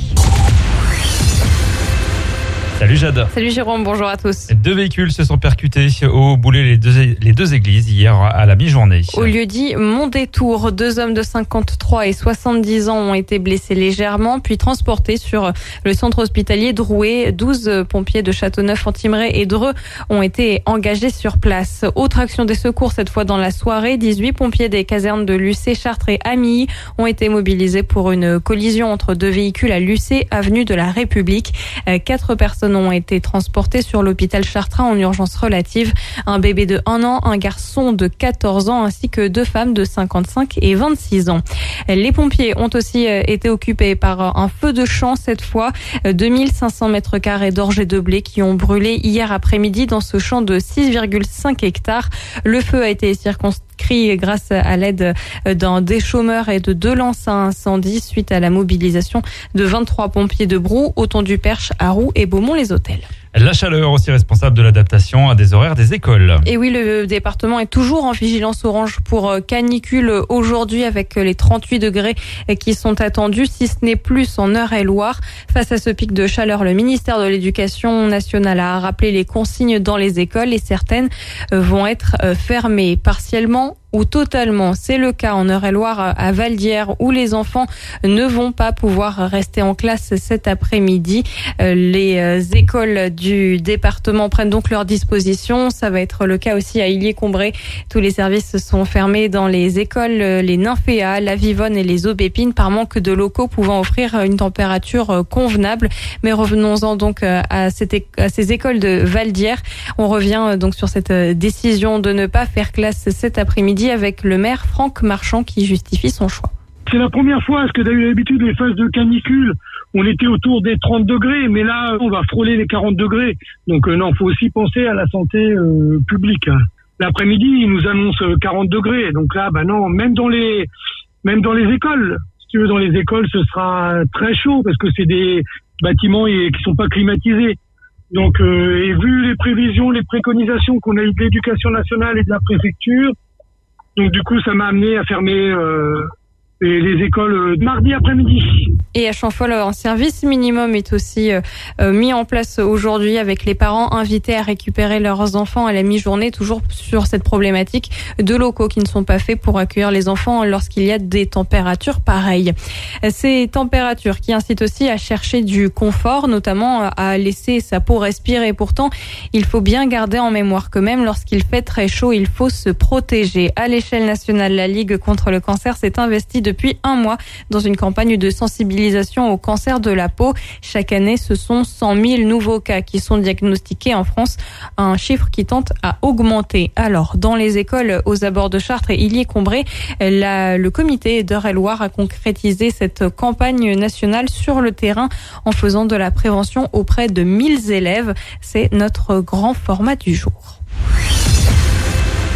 Speaker 1: Salut Jade.
Speaker 3: Salut Jérôme, bonjour à tous.
Speaker 1: Deux véhicules se sont percutés au Boulay les deux, les deux églises hier à la mi-journée.
Speaker 3: Au lieu-dit Montdétour, deux hommes de cinquante-trois et soixante-dix ans ont été blessés légèrement, puis transportés sur le centre hospitalier de Rouet. douze pompiers de Châteauneuf-en-Thymerais et Dreux ont été engagés sur place. Autre action des secours, cette fois dans la soirée. dix-huit pompiers des casernes de Lucé, Chartres et Amilly ont été mobilisés pour une collision entre deux véhicules à Lucé, avenue de la République. Quatre personnes ont été transportés sur l'hôpital chartrain en urgence relative. Un bébé de un an, un garçon de quatorze ans ainsi que deux femmes de cinquante-cinq et vingt-six ans. Les pompiers ont aussi été occupés par un feu de champ cette fois. deux mille cinq cents mètres carrés d'orge et de blé qui ont brûlé hier après-midi dans ce champ de six virgule cinq hectares. Le feu a été circonscrit grâce à l'aide d'un déchômeur et de deux lances à incendie suite à la mobilisation de vingt-trois pompiers de Brou, Auton-du-Perche, Arroux et Beaumont-les-Hôtels.
Speaker 1: La chaleur aussi responsable de l'adaptation à des horaires des écoles.
Speaker 3: Et oui, le département est toujours en vigilance orange pour canicule aujourd'hui avec les trente-huit degrés qui sont attendus, si ce n'est plus en Eure-et-Loire. Face à ce pic de chaleur, le ministère de l'Éducation nationale a rappelé les consignes dans les écoles et certaines vont être fermées partiellement ou totalement. C'est le cas en Eure-et-Loire à Valdières où les enfants ne vont pas pouvoir rester en classe cet après-midi. Les écoles du département prennent donc leurs dispositions. Ça va être le cas aussi à Illier-Combray. Tous les services sont fermés dans les écoles, les Nymphéas, la Vivonne et les Aubépines par manque de locaux pouvant offrir une température convenable. Mais revenons-en donc à, cette, à ces écoles de Valdières. On revient donc sur cette décision de ne pas faire classe cet après-midi avec le maire Franck Marchand qui justifie son choix.
Speaker 15: C'est la première fois, parce que d'habitude les phases de canicule, on était autour des trente degrés, mais là on va frôler les quarante degrés. Donc euh, non, faut aussi penser à la santé euh, publique. L'après-midi, ils nous annoncent quarante degrés, donc là, bah non, même dans les, même dans les écoles, si tu veux, dans les écoles, ce sera très chaud parce que c'est des bâtiments qui sont pas climatisés. Donc, euh, et vu les prévisions, les préconisations qu'on a eues de l'Éducation nationale et de la préfecture. Donc du coup, ça m'a amené à fermer euh, les, les écoles euh, mardi après-midi.
Speaker 3: Et à Champfol, un service minimum est aussi euh, mis en place aujourd'hui avec les parents invités à récupérer leurs enfants à la mi-journée, toujours sur cette problématique de locaux qui ne sont pas faits pour accueillir les enfants lorsqu'il y a des températures pareilles. Ces températures qui incitent aussi à chercher du confort, notamment à laisser sa peau respirer. Pourtant, il faut bien garder en mémoire que même lorsqu'il fait très chaud, il faut se protéger. À l'échelle nationale, la Ligue contre le cancer s'est investie depuis un mois dans une campagne de sensibilisation au cancer de la peau. Chaque année, ce sont cent mille nouveaux cas qui sont diagnostiqués en France, un chiffre qui tente à augmenter. Alors, dans les écoles aux abords de Chartres et Illier-Combray, la, le comité d'Eure-et-Loire a concrétisé cette campagne nationale sur le terrain en faisant de la prévention auprès de mille élèves. C'est notre grand format du jour.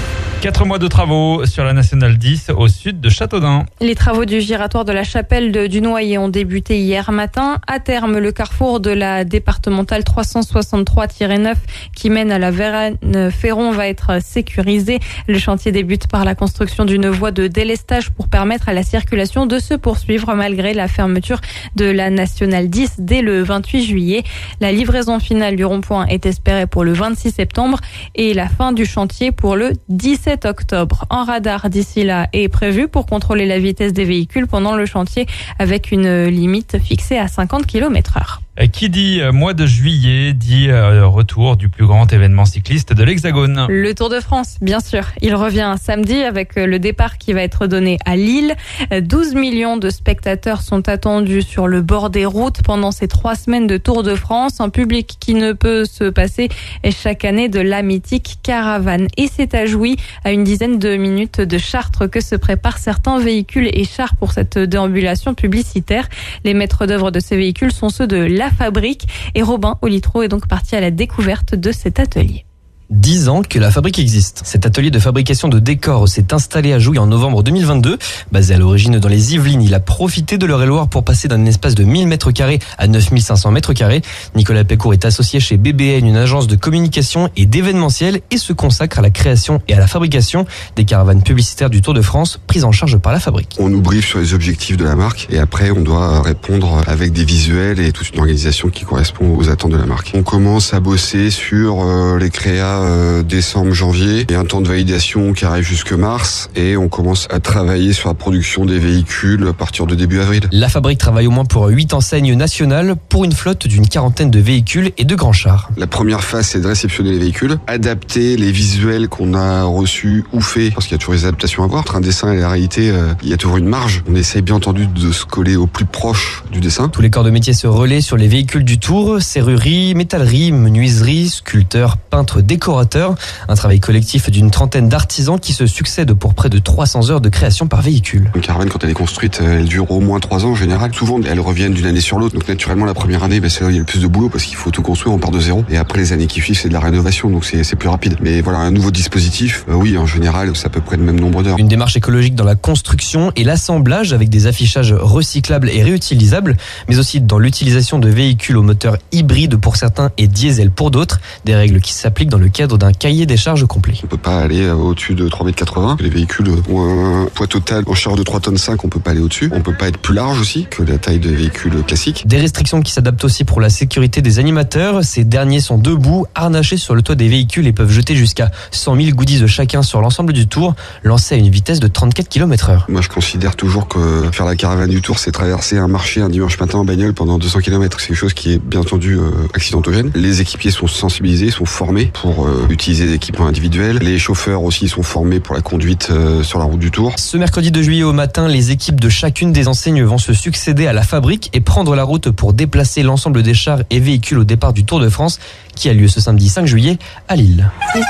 Speaker 1: Quatre mois de travaux sur la nationale dix au sud de Châteaudun.
Speaker 3: Les travaux du giratoire de la chapelle de Dunoyer ont débuté hier matin. À terme, le carrefour de la départementale trois cent soixante-trois neuf qui mène à la Vérène-Ferron va être sécurisé. Le chantier débute par la construction d'une voie de délestage pour permettre à la circulation de se poursuivre malgré la fermeture de la nationale dix dès le vingt-huit juillet. La livraison finale du rond-point est espérée pour le vingt-six septembre et la fin du chantier pour le dix-sept octobre. Un radar d'ici là est prévu pour contrôler la vitesse des véhicules pendant le chantier avec une limite fixée à cinquante kilomètres heure.
Speaker 1: Qui dit mois de juillet dit retour du plus grand événement cycliste de l'Hexagone.
Speaker 3: Le Tour de France, bien sûr. Il revient samedi avec le départ qui va être donné à Lille. douze millions de spectateurs sont attendus sur le bord des routes pendant ces trois semaines de Tour de France. Un public qui ne peut se passer chaque année de la mythique caravane. Et c'est à Jouy, à une dizaine de minutes de Chartres, que se préparent certains véhicules et chars pour cette déambulation publicitaire. Les maîtres d'œuvre de ces véhicules sont ceux de La Fabrique et Robin Olitro est donc parti à la découverte de cet atelier.
Speaker 16: dix ans que la fabrique existe. Cet atelier de fabrication de décors s'est installé à Jouy en novembre deux mille vingt-deux. Basé à l'origine dans les Yvelines, il a profité de l'Eure-et-Loire pour passer d'un espace de mille mètres carrés à neuf mille cinq cents mètres carrés. Nicolas Pécourt est associé chez B B N, une agence de communication et d'événementiel, et se consacre à la création et à la fabrication des caravanes publicitaires du Tour de France, prises en charge par la fabrique.
Speaker 17: On nous briefe sur les objectifs de la marque et après on doit répondre avec des visuels et toute une organisation qui correspond aux attentes de la marque. On commence à bosser sur euh, les créas Euh, décembre, janvier, et un temps de validation qui arrive jusque mars, et on commence à travailler sur la production des véhicules à partir de début avril.
Speaker 16: La fabrique travaille au moins pour huit enseignes nationales pour une flotte d'une quarantaine de véhicules et de grands chars.
Speaker 17: La première phase, c'est de réceptionner les véhicules, adapter les visuels qu'on a reçus ou faits, parce qu'il y a toujours des adaptations à voir. Entre un dessin et la réalité, euh, il y a toujours une marge. On essaye bien entendu de se coller au plus proche du dessin.
Speaker 16: Tous les corps de métier se relaient sur les véhicules du Tour, serrurerie, métallerie, menuiserie, sculpteurs, peintres, décorateurs. Un travail collectif d'une trentaine d'artisans qui se succèdent pour près de trois cents heures de création par véhicule.
Speaker 17: Une caravane, quand elle est construite, elle dure au moins trois ans en général. Souvent, elles reviennent d'une année sur l'autre. Donc naturellement, la première année, ben, c'est là où il y a le plus de boulot parce qu'il faut tout construire, on part de zéro. Et après, les années qui suivent, c'est de la rénovation, donc c'est, c'est plus rapide. Mais voilà, un nouveau dispositif, euh, oui, en général, c'est à peu près le même nombre d'heures.
Speaker 16: Une démarche écologique dans la construction et l'assemblage avec des affichages recyclables et réutilisables, mais aussi dans l'utilisation de véhicules au moteur hybride pour certains et diesel pour d'autres. Des règles qui s'appliquent dans le cadre d'un cahier des charges complet.
Speaker 17: On peut pas aller au-dessus de trois mètres quatre-vingts. Les véhicules ont un poids total en charge de trois tonnes cinq, on peut pas aller au-dessus. On peut pas être plus large aussi que la taille de véhicules classiques.
Speaker 16: Des restrictions qui s'adaptent aussi pour la sécurité des animateurs. Ces derniers sont debout, harnachés sur le toit des véhicules et peuvent jeter jusqu'à cent mille goodies chacun sur l'ensemble du Tour, lancé à une vitesse de trente-quatre kilomètres heure.
Speaker 17: Moi, je considère toujours que faire la caravane du Tour, c'est traverser un marché un dimanche matin en bagnole pendant deux cents kilomètres. C'est quelque chose qui est bien entendu euh, accidentogène. Les équipiers sont sensibilisés, sont formés pour euh, utiliser des équipements individuels. Les chauffeurs aussi sont formés pour la conduite euh, sur la route du Tour.
Speaker 16: Ce mercredi deux juillet au matin, les équipes de chacune des enseignes vont se succéder à la fabrique et prendre la route pour déplacer l'ensemble des chars et véhicules au départ du Tour de France qui a lieu ce samedi cinq juillet à Lille.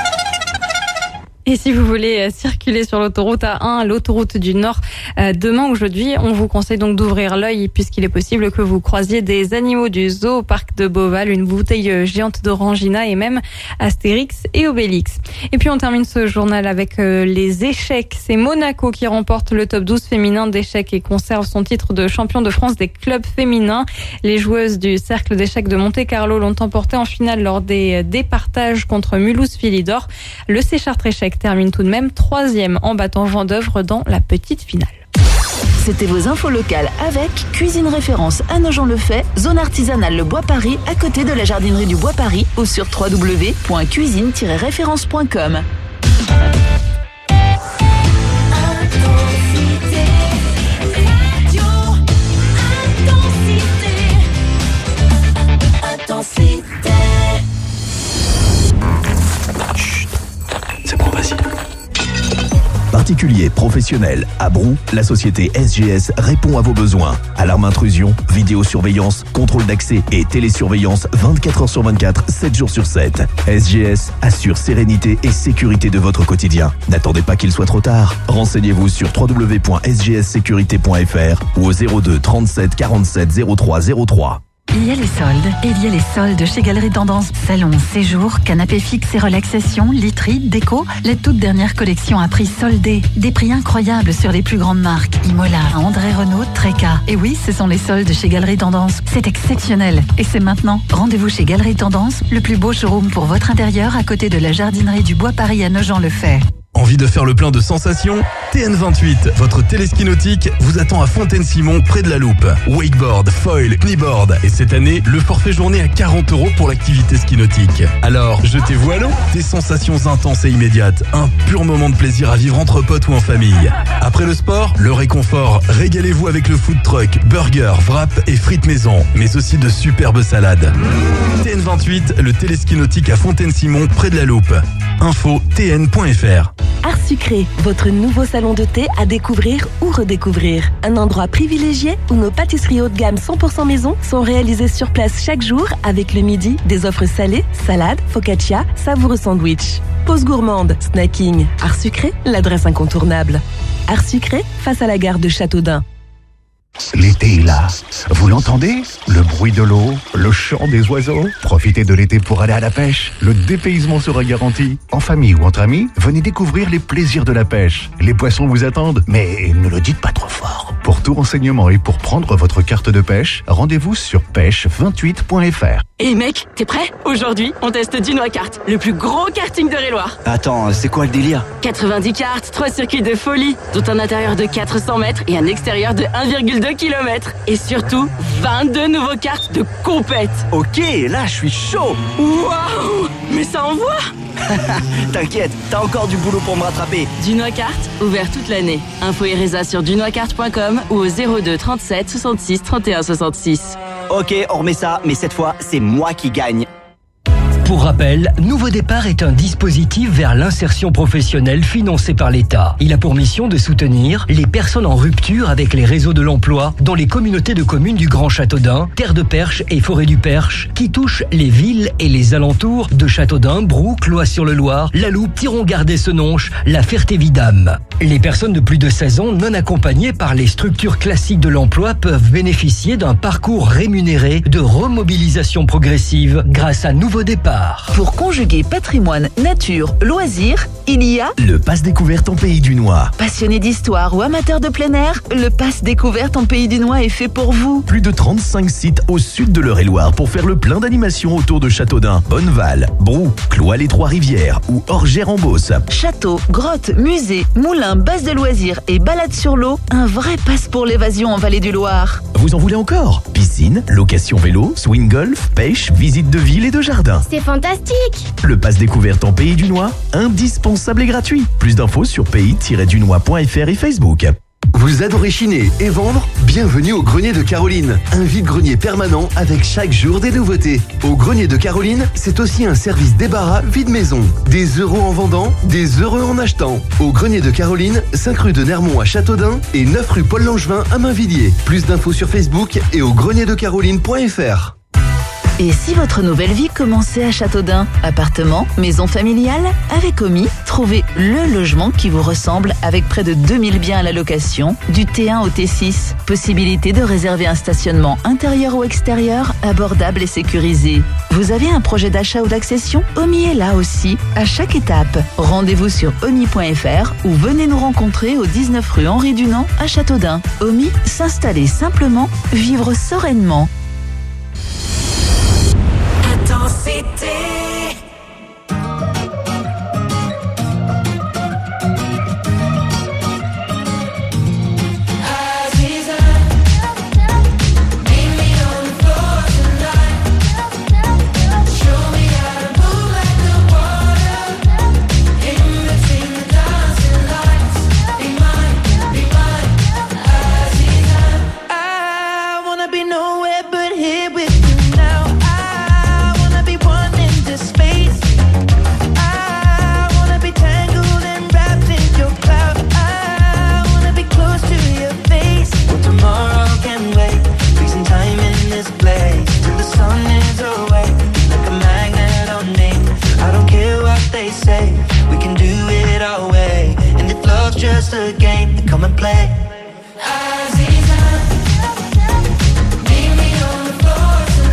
Speaker 3: Et si vous voulez circuler sur l'autoroute A un, l'autoroute du Nord, euh, demain, aujourd'hui, on vous conseille donc d'ouvrir l'œil puisqu'il est possible que vous croisiez des animaux du zoo au parc de Beauval, une bouteille géante d'Orangina et même Astérix et Obélix. Et puis on termine ce journal avec euh, les échecs. C'est Monaco qui remporte le top douze féminin d'échecs et conserve son titre de champion de France des clubs féminins. Les joueuses du cercle d'échecs de Monte-Carlo l'ont emporté en finale lors des départages contre Mulhouse-Philidor. Le Séchartres Échecs termine tout de même troisième en battant Vendeuvre dans la petite finale.
Speaker 13: C'était vos infos locales avec Cuisine Référence à Nogent-le-Fait, zone artisanale Le Bois Paris, à côté de la jardinerie du Bois Paris, ou sur w w w point cuisine tiret référence point com.
Speaker 18: Particuliers, professionnels, à Brou, la société S G S répond à vos besoins. Alarme intrusion, vidéosurveillance, contrôle d'accès et télésurveillance vingt-quatre heures sur vingt-quatre, sept jours sur sept. S G S assure sérénité et sécurité de votre quotidien. N'attendez pas qu'il soit trop tard. Renseignez-vous sur w w w point s g s sécurité point f r ou au zéro deux trente-sept quarante-sept zéro trois zéro trois.
Speaker 8: Il y a les soldes et il y a les soldes chez Galeries Tendance. Salon, séjour, canapé fixe et relaxation, literie, déco. La toute dernière collection à prix soldé. Des prix incroyables sur les plus grandes marques. Imola, André Renault, Treca. Et oui, ce sont les soldes chez Galeries Tendance. C'est exceptionnel. Et c'est maintenant. Rendez-vous chez Galeries Tendance, le plus beau showroom pour votre intérieur à côté de la jardinerie du Bois Paris à Nogent-le-Fait.
Speaker 19: Envie de faire le plein de sensations? T N vingt-huit, votre téléski nautique, vous attend à Fontaine-Simon, près de la Loupe. Wakeboard, foil, kneeboard. Et cette année, le forfait journée à quarante euros pour l'activité ski nautique. Alors, jetez-vous à l'eau. Des sensations intenses et immédiates. Un pur moment de plaisir à vivre entre potes ou en famille. Après le sport, le réconfort. Régalez-vous avec le food truck, burger, wrap et frites maison. Mais aussi de superbes salades. T N vingt-huit, le téléski nautique à Fontaine-Simon, près de la Loupe. Info T N point F R.
Speaker 20: Art Sucré, votre nouveau salon de thé à découvrir ou redécouvrir. Un endroit privilégié où nos pâtisseries haut de gamme cent pour cent maison sont réalisées sur place chaque jour avec le midi des offres salées, salades, focaccia, savoureux sandwich. Pause gourmande, snacking. Art Sucré, l'adresse incontournable. Art Sucré, face à la gare de Châteaudun.
Speaker 21: L'été est là. Vous l'entendez? Le bruit de l'eau, le chant des oiseaux. Profitez de l'été pour aller à la pêche. Le dépaysement sera garanti. En famille ou entre amis, venez découvrir les plaisirs de la pêche. Les poissons vous attendent, mais ne le dites pas trop fort. Pour tout renseignement et pour prendre votre carte de pêche, rendez-vous sur pêche vingt-huit point F R.
Speaker 22: Hé hey mec, t'es prêt? Aujourd'hui, on teste Dunois Kart, le plus gros karting de Réloir.
Speaker 7: Attends, c'est quoi le délire?
Speaker 22: quatre-vingt-dix karts, trois circuits de folie, dont un intérieur de quatre cents mètres et un extérieur de un virgule deux kilomètres. Et surtout, vingt-deux nouveaux karts de compète.
Speaker 7: Ok, là je suis chaud.
Speaker 22: Waouh, mais ça envoie.
Speaker 7: T'inquiète, t'as encore du boulot pour me rattraper.
Speaker 22: Dunois Kart, ouvert toute l'année. Info et résa sur dunois kart point com ou au zéro deux trente-sept soixante-six trente et un soixante-six.
Speaker 7: Ok, on remet ça, mais cette fois, c'est moi qui gagne.
Speaker 26: Pour rappel, Nouveau Départ est un dispositif vers l'insertion professionnelle financé par l'État. Il a pour mission de soutenir les personnes en rupture avec les réseaux de l'emploi dans les communautés de communes du Grand Châteaudun, Terre de Perche et Forêt du Perche, qui touchent les villes et les alentours de Châteaudun, Brou, Cloix-sur-le-Loir, La Loupe, Thiron-Gardais-Senonches, La Ferté-Vidame. Les personnes de plus de seize ans non accompagnées par les structures classiques de l'emploi peuvent bénéficier d'un parcours rémunéré de remobilisation progressive grâce à Nouveau Départ.
Speaker 13: Pour conjuguer patrimoine, nature, loisirs, il y a
Speaker 18: le Pass Découverte en Pays du Noir.
Speaker 13: Passionné d'histoire ou amateur de plein air, le Pass Découverte en Pays du Noir est fait pour vous.
Speaker 18: Plus de trente-cinq sites au sud de l'Eure-et-Loire pour faire le plein d'animations autour de Châteaudun, Bonneval, Brou, Cloix-les-Trois-Rivières ou Orgères-en-Beauce.
Speaker 13: Château, grottes, musées, moulins, bases de loisirs et balades sur l'eau, un vrai pass pour l'évasion en Vallée du Loir.
Speaker 18: Vous en voulez encore? Piscine, location vélo, swing golf, pêche, visite de ville et de jardin.
Speaker 27: C'est fantastique!
Speaker 18: Le Pass Découverte en Pays du Noir, indispensable et gratuit. Plus d'infos sur pays tiret du noir point F R et Facebook.
Speaker 28: Vous adorez chiner et vendre? Bienvenue au Grenier de Caroline, un vide-grenier permanent avec chaque jour des nouveautés. Au Grenier de Caroline, c'est aussi un service débarras vide-maison. Des euros en vendant, des heureux en achetant. Au Grenier de Caroline, cinq rue de Nermont à Châteaudun et neuf rue Paul Langevin à Mainvilliers. Plus d'infos sur Facebook et au grenier de caroline point F R.
Speaker 13: Et si votre nouvelle vie commençait à Châteaudun? Appartement, maison familiale? Avec Omi, trouvez le logement qui vous ressemble avec près de deux mille biens à la location, du T un au T six. Possibilité de réserver un stationnement intérieur ou extérieur, abordable et sécurisé. Vous avez un projet d'achat ou d'accession? Omi est là aussi, à chaque étape. Rendez-vous sur omi point F R ou venez nous rencontrer au dix-neuf rue Henri Dunant à Châteaudun. Omi, s'installer simplement, vivre sereinement.
Speaker 14: Intensité.
Speaker 4: Just a game, come and play. Aziza, meet me on the floor tonight.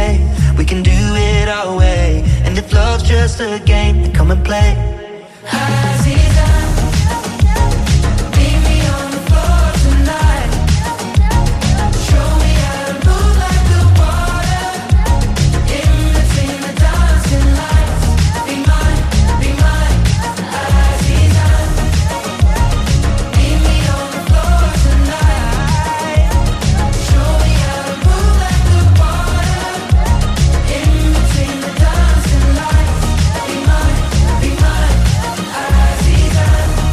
Speaker 6: say we can do it our way. And if love's just a game, then come and play. Aziza, meet me on the floor tonight. Show me how to move like the water. In between the dancing lights. Be mine, be mine. Aziza, meet me on the floor tonight. Show me how to move like the water. In between the dancing lights. Be mine, be mine. Aziza.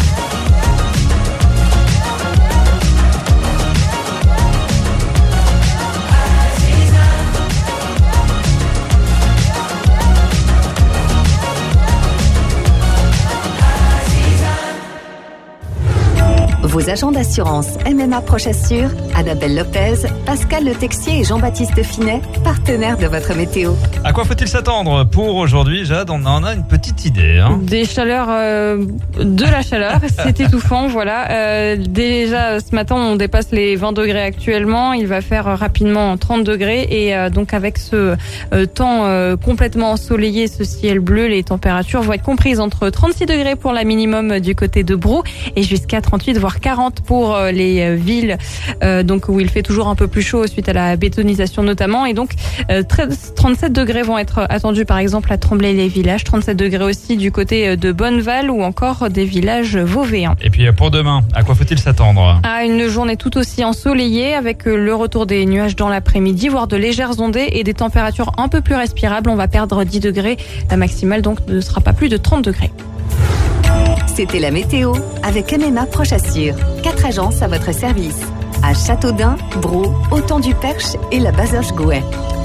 Speaker 9: Vos agents d'assurance M M A Prochassure, Annabelle Lopez, Pascal Le Texier et Jean-Baptiste Finet, partenaires de votre météo.
Speaker 1: À quoi faut-il s'attendre pour aujourd'hui, Jade? On en a une petite idée. Hein.
Speaker 3: Des chaleurs, euh, de la chaleur, c'est étouffant, voilà. Euh, déjà, ce matin, on dépasse les vingt degrés actuellement. Il va faire rapidement trente degrés. Et euh, donc, avec ce euh, temps euh, complètement ensoleillé, ce ciel bleu, les températures vont être comprises entre trente-six degrés pour la minimum du côté de Brou et jusqu'à trente-huit, voire quarante pour euh, les euh, villes euh, donc où il fait toujours un peu plus chaud suite à la bétonisation notamment. Et donc, euh, treize, trente-sept degrés vont être attendus par exemple à Tremblay-les-Villages, trente-sept degrés aussi du côté de Bonneval ou encore des villages vauvéens.
Speaker 1: Et puis pour demain, à quoi faut-il s'attendre?
Speaker 3: À une journée tout aussi ensoleillée avec le retour des nuages dans l'après-midi, voire de légères ondées et des températures un peu plus respirables. On va perdre dix degrés. La maximale donc ne sera pas plus de trente degrés.
Speaker 9: C'était la météo avec M M A Prochassure. Quatre agences à votre service. À Châteaudun, Brou, Autant-du-Perche et la Bazoche-Gouet.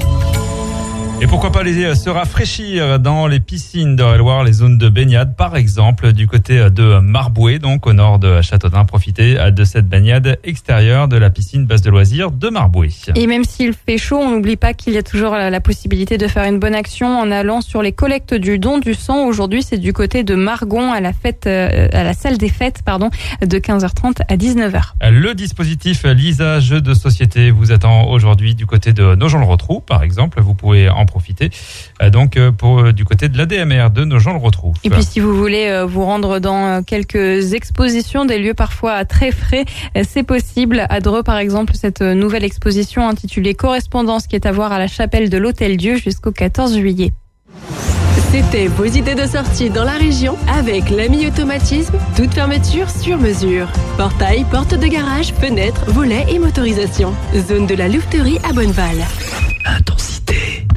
Speaker 1: Et pourquoi pas les, se rafraîchir dans les piscines d'Eure-et-Loire, les zones de baignade, par exemple, du côté de Marboué, donc au nord de Châteaudun. Profitez de cette baignade extérieure de la piscine base de loisirs de Marboué.
Speaker 3: Et même s'il fait chaud, on n'oublie pas qu'il y a toujours la possibilité de faire une bonne action en allant sur les collectes du don du sang. Aujourd'hui, c'est du côté de Margon à la fête, à la salle des fêtes, pardon, de quinze heures trente à dix-neuf heures.
Speaker 1: Le dispositif Lisa Jeux de société vous attend aujourd'hui du côté de Nogent-le-Rotrou, par exemple. Vous pouvez en profiter donc pour du côté de l'A D M R de Nogent-le-Rotrou.
Speaker 3: Et puis si vous voulez vous rendre dans quelques expositions, des lieux parfois très frais, c'est possible. À Dreux par exemple, cette nouvelle exposition intitulée Correspondance qui est à voir à la chapelle de l'Hôtel-Dieu jusqu'au quatorze juillet.
Speaker 20: C'était vos idées de sortie dans la région avec l'Ami Automatisme, toute fermeture sur mesure. Portail, porte de garage, fenêtres, volets et motorisation. Zone de la Louveterie à Bonneval.
Speaker 5: Intensité.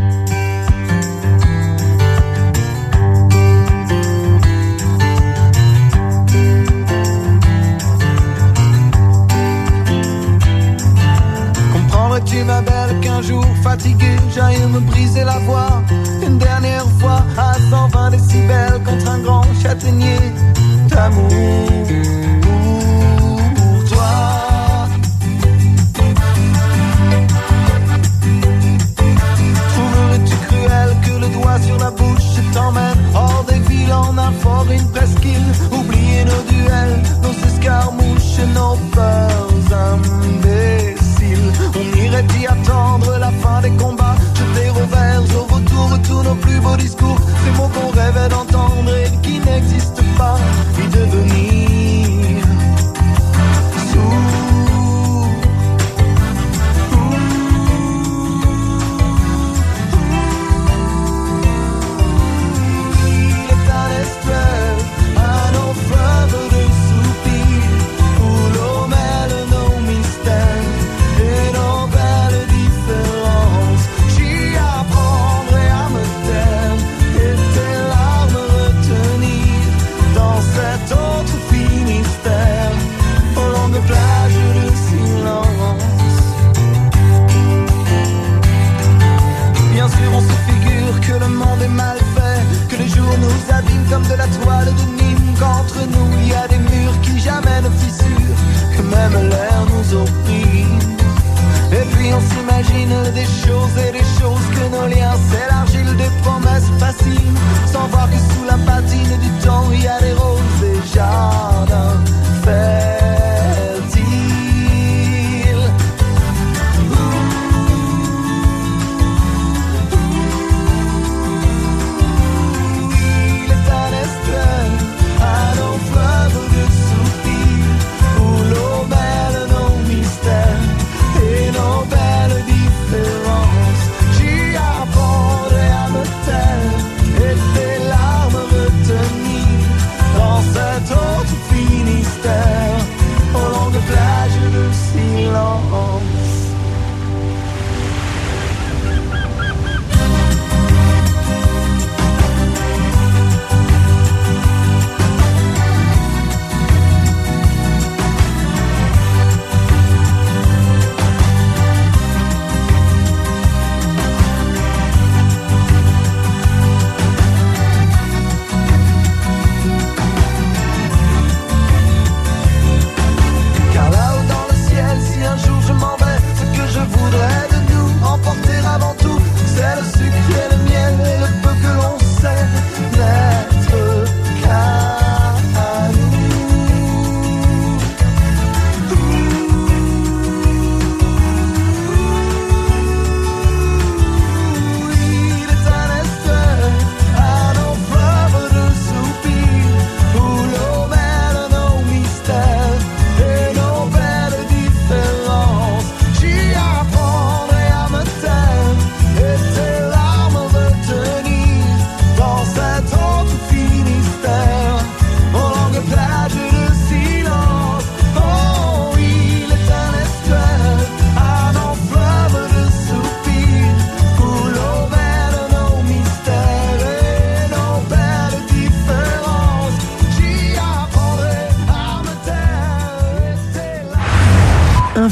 Speaker 11: Comprendrais-tu ma belle qu'un jour fatigué j'aille me briser la voix une dernière fois à cent vingt décibels contre un grand châtaignier d'amour pour toi. Trouverais-tu cruel que le doigt sur la bouche t'emmène hors des villes en un fort, une presqu'île? Oublier nos duels, nos escarmouches, nos peurs imbéciles. On irait y attendre la fin des combats, jeter au vert, au retour tous nos plus beaux discours, ces mots qu'on rêvait d'entendre et qui n'existent pas, y devenir sourd. Il est un estuaire, un enfleuve de soupirs, où l'eau mêle nos mystères. On se figure que le monde est mal fait, que les jours nous abîment comme de la toile de Nîmes, qu'entre nous il y a des murs qui jamais ne fissurent, que même l'air nous opprime. Et puis on s'imagine des choses et des choses, que nos liens s'élargissent, des promesses faciles, sans voir que sous la patine du temps il y a des roses et jardins fertiles.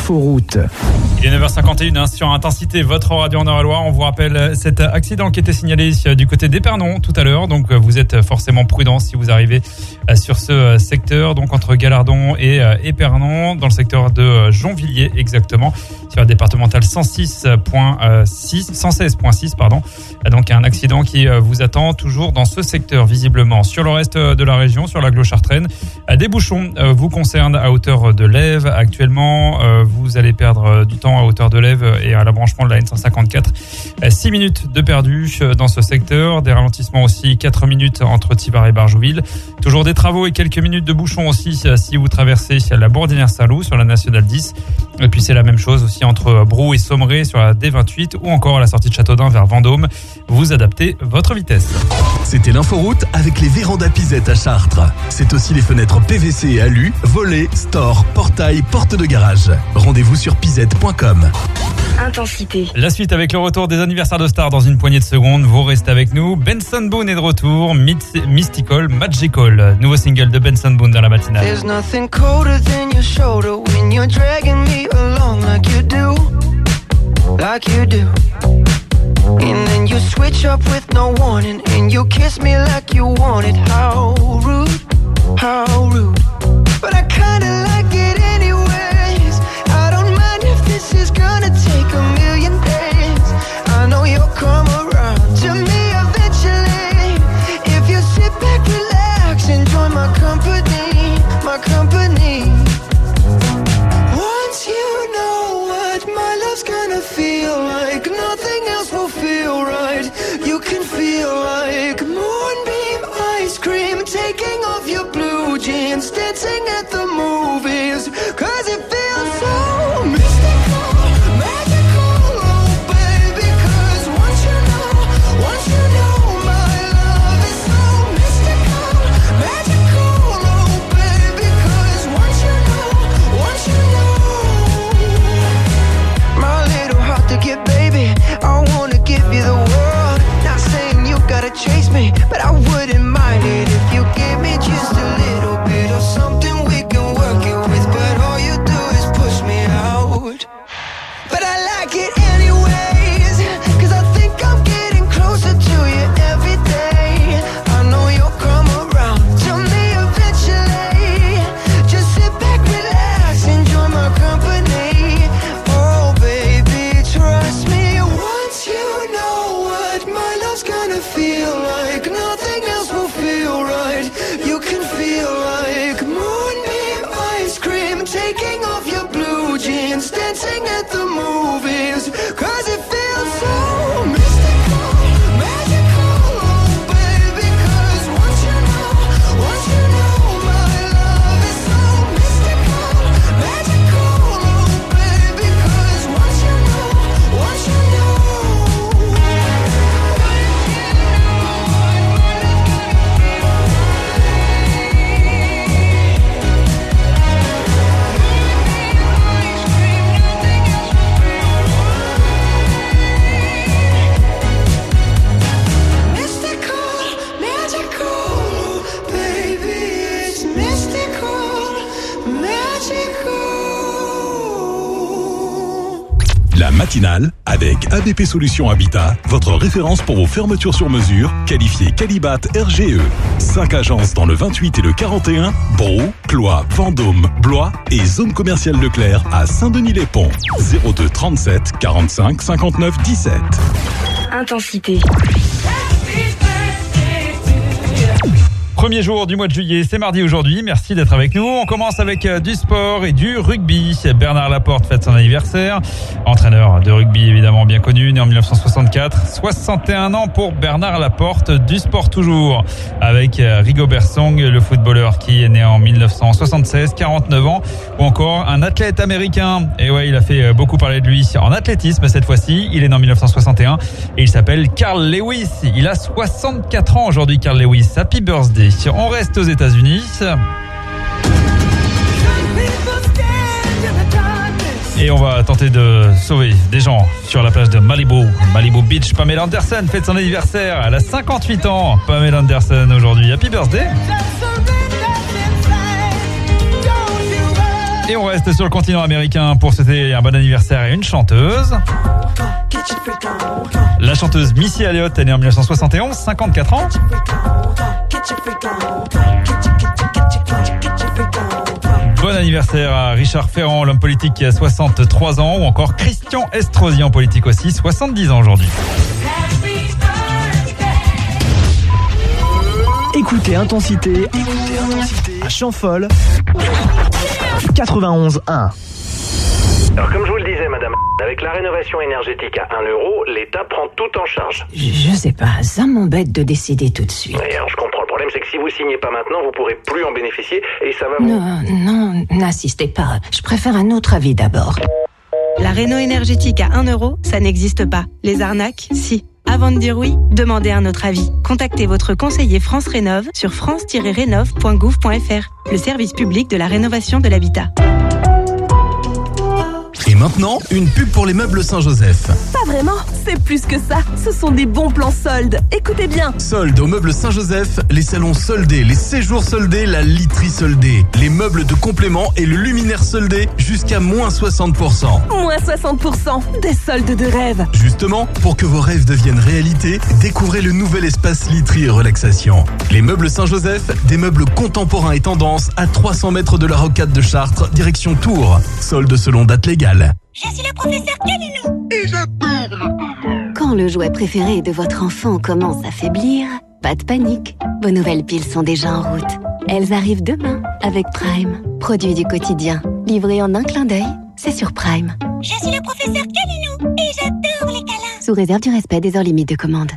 Speaker 2: l'inforoute.
Speaker 1: Il est neuf heures cinquante et une hein, sur Intensité, votre radio en Eure-et-Loire. On vous rappelle cet accident qui était signalé du côté d'Épernon tout à l'heure. Donc vous êtes forcément prudents si vous arrivez sur ce secteur, donc entre Galardon et Épernon, dans le secteur de Jonvilliers exactement, sur la départementale cent six virgule six, cent seize virgule six pardon. Donc un accident qui vous attend toujours dans ce secteur visiblement. Sur le reste de la région, sur l'agglo chartraine, des bouchons vous concernent à hauteur de l'Ève. Actuellement, vous allez perdre du temps à hauteur de l'Ève et à l'embranchement de la N cent cinquante-quatre. six minutes de perdu dans ce secteur. Des ralentissements aussi, quatre minutes entre Tivars et Barjouville. Toujours des travaux et quelques minutes de bouchons aussi si vous traversez la Bourdinière-Saint-Loup sur la nationale dix. Et puis c'est la même chose aussi entre Brou et Sommeré sur la D vingt-huit ou encore à la sortie de Châteaudun vers Vendôme. Vous adaptez votre vitesse.
Speaker 19: C'était l'inforoute avec les vérandas Pisette à Chartres. C'est aussi les fenêtres P V C et alu, volets, stores, portails, portes de garage. Rendez-vous sur pisette point com.
Speaker 22: Intensité.
Speaker 1: La suite avec le retour des anniversaires de stars dans une poignée de secondes. Vous restez avec nous. Benson Boone est de retour. Mystical, Magical. Nouveau single de Benson Boone dans la matinale.
Speaker 11: There's nothing colder than your shoulder when you're dragging me along like you do, like you do. And then you switch up with no warning and you kiss me like you want it. How rude, how rude. But I kinda like it anyways. I don't mind if this is gonna take a million days. I know you'll come around to me eventually. If you sit back, relax, enjoy my company, my company. Once you know what my love's gonna feel like, nothing else will feel right. You can feel like moonbeam ice cream, taking off your blue jeans, dancing at the movies, cause it feels so mystical, magical, oh baby, cause once you know, once you know my love is so mystical, magical, oh baby, cause once you know, once you know, my little heart to get, baby, I wanna give you the world, not saying you gotta chase me, but I wouldn't mind it if you give me just a little bit of something we can work it with, but all you do is push me out. But I like it anyways, cause I think I'm getting closer to you every day. I know you'll come around to me eventually. Just sit back, relax, enjoy my company. Oh baby, trust me, once you know what my love's gonna feel like, nothing else will feel right. You can feel like moonbeam ice cream, taking off your blue jeans, dancing at the movies, cause it feels so mystical, magical, oh baby, cause once you know, once you know my love is so mystical, magical, oh baby, cause once you know, once you know.
Speaker 19: La matinale avec A B P Solutions Habitat, votre référence pour vos fermetures sur mesure, qualifiées Qualibat R G E. Cinq agences dans le vingt-huit et le quarante et un, Brou, Cloix, Vendôme, Blois et zone commerciale Leclerc à Saint-Denis-les-Ponts. zéro deux trente-sept quarante-cinq cinquante-neuf dix-sept.
Speaker 22: Intensité.
Speaker 1: Premier jour du mois de juillet, c'est mardi aujourd'hui. Merci d'être avec nous. On commence avec du sport et du rugby. Bernard Laporte fête son anniversaire. Entraîneur de rugby évidemment bien connu, né en dix-neuf cent soixante-quatre. soixante et un ans pour Bernard Laporte, du sport toujours. Avec Rigobert Song, le footballeur qui est né en dix-neuf cent soixante-seize, quarante-neuf ans. Ou encore un athlète américain. Et ouais, il a fait beaucoup parler de lui en athlétisme cette fois-ci. Il est né en dix-neuf cent soixante et un et il s'appelle Carl Lewis. Il a soixante-quatre ans aujourd'hui, Carl Lewis. Happy birthday. On reste aux États-Unis. Et on va tenter de sauver des gens sur la plage de Malibu. Malibu Beach. Pamela Anderson fête son anniversaire. Elle a cinquante-huit ans. Pamela Anderson aujourd'hui. Happy birthday. Et on reste sur le continent américain pour souhaiter un bon anniversaire à une chanteuse. La chanteuse Missy Elliott est née en dix-neuf cent soixante et onze, cinquante-quatre ans. Bon anniversaire à Richard Ferrand, l'homme politique qui a soixante-trois ans, ou encore Christian Estrosi en politique aussi, soixante-dix ans aujourd'hui.
Speaker 5: Écoutez Intensité, écoutez Intensité à Champfol quatre-vingt-onze un.
Speaker 2: Alors comme je vous le disais madame, avec la rénovation énergétique à un euro, l'État prend tout en charge.
Speaker 10: Je, je sais pas, ça m'embête de décider tout de suite.
Speaker 2: Et alors je comprends, le problème c'est que si vous signez pas maintenant, vous pourrez plus en bénéficier et ça va vous...
Speaker 10: Non, non, n'insistez pas. Je préfère un autre avis d'abord.
Speaker 12: La réno énergétique à un euro, ça n'existe pas. Les arnaques, si. Avant de dire oui, demandez un autre avis. Contactez votre conseiller France Rénov sur france tiret rénov point gouv point fr, le service public de la rénovation de l'habitat.
Speaker 19: Et maintenant, une pub pour les meubles Saint-Joseph.
Speaker 20: Pas vraiment, c'est plus que ça. Ce sont des bons plans soldes. Écoutez bien.
Speaker 19: Soldes aux meubles Saint-Joseph, les salons soldés, les séjours soldés, la literie soldée, les meubles de complément et le luminaire soldé jusqu'à moins soixante pour cent.
Speaker 20: Moins soixante pour cent, des soldes de rêve.
Speaker 19: Justement, pour que vos rêves deviennent réalité, découvrez le nouvel espace literie et relaxation. Les meubles Saint-Joseph, des meubles contemporains et tendance à trois cents mètres de la rocade de Chartres, direction Tours. Soldes selon date légale.
Speaker 15: Je suis le professeur Calinou et j'adore.
Speaker 9: Quand le jouet préféré de votre enfant commence à faiblir, pas de panique. Vos nouvelles piles sont déjà en route. Elles arrivent demain avec Prime. Produit du quotidien, livré en un clin d'œil, c'est sur Prime.
Speaker 15: Je suis le professeur Calinou et j'adore les câlins.
Speaker 9: Sous réserve du respect des heures limites de commande.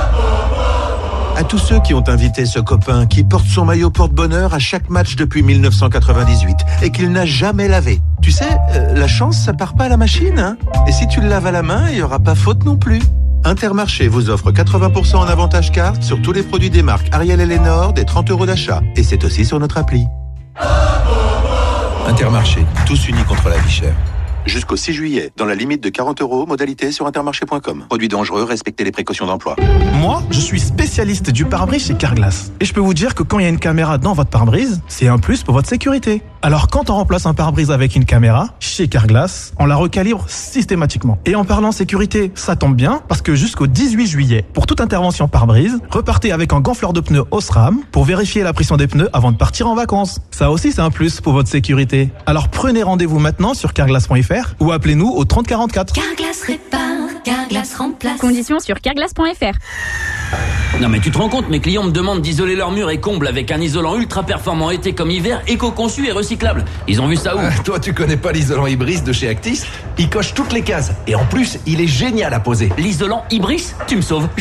Speaker 23: À tous ceux qui ont invité ce copain qui porte son maillot porte-bonheur à chaque match depuis mille neuf cent quatre-vingt-dix-huit et qu'il n'a jamais lavé. Tu sais, euh, la chance, ça part pas à la machine, hein. Et si tu le laves à la main, il y aura pas faute non plus. Intermarché vous offre quatre-vingts pour cent en avantage carte sur tous les produits des marques Ariel et Lénore des trente euros d'achat. Et c'est aussi sur notre appli. Intermarché, tous unis contre la vie chère. Jusqu'au six juillet, dans la limite de quarante euros, modalité sur intermarché point com. Produits dangereux, respectez les précautions d'emploi.
Speaker 24: Moi, je suis spécialiste du pare-brise chez Carglass. Et je peux vous dire que quand il y a une caméra dans votre pare-brise, c'est un plus pour votre sécurité. Alors quand on remplace un pare-brise avec une caméra, chez Carglass, on la recalibre systématiquement. Et en parlant sécurité, ça tombe bien, parce que jusqu'au dix-huit juillet, pour toute intervention pare-brise, repartez avec un gonfleur de pneus Osram pour vérifier la pression des pneus avant de partir en vacances. Ça aussi, c'est un plus pour votre sécurité. Alors prenez rendez-vous maintenant sur carglass point fr ou appelez-nous au trente quarante-quatre.
Speaker 15: Carglass répare, Carglass remplace.
Speaker 25: Conditions sur carglass point fr.
Speaker 27: Non mais tu te rends compte, mes clients me demandent d'isoler leurs murs et combles avec un isolant ultra performant été comme hiver, éco-conçu et recyclable. Ils ont vu ça où?
Speaker 29: Ah, toi tu connais pas l'isolant Ibris de chez Actis? Il coche toutes les cases et en plus il est génial à poser.
Speaker 27: L'isolant Ibris? Tu me sauves.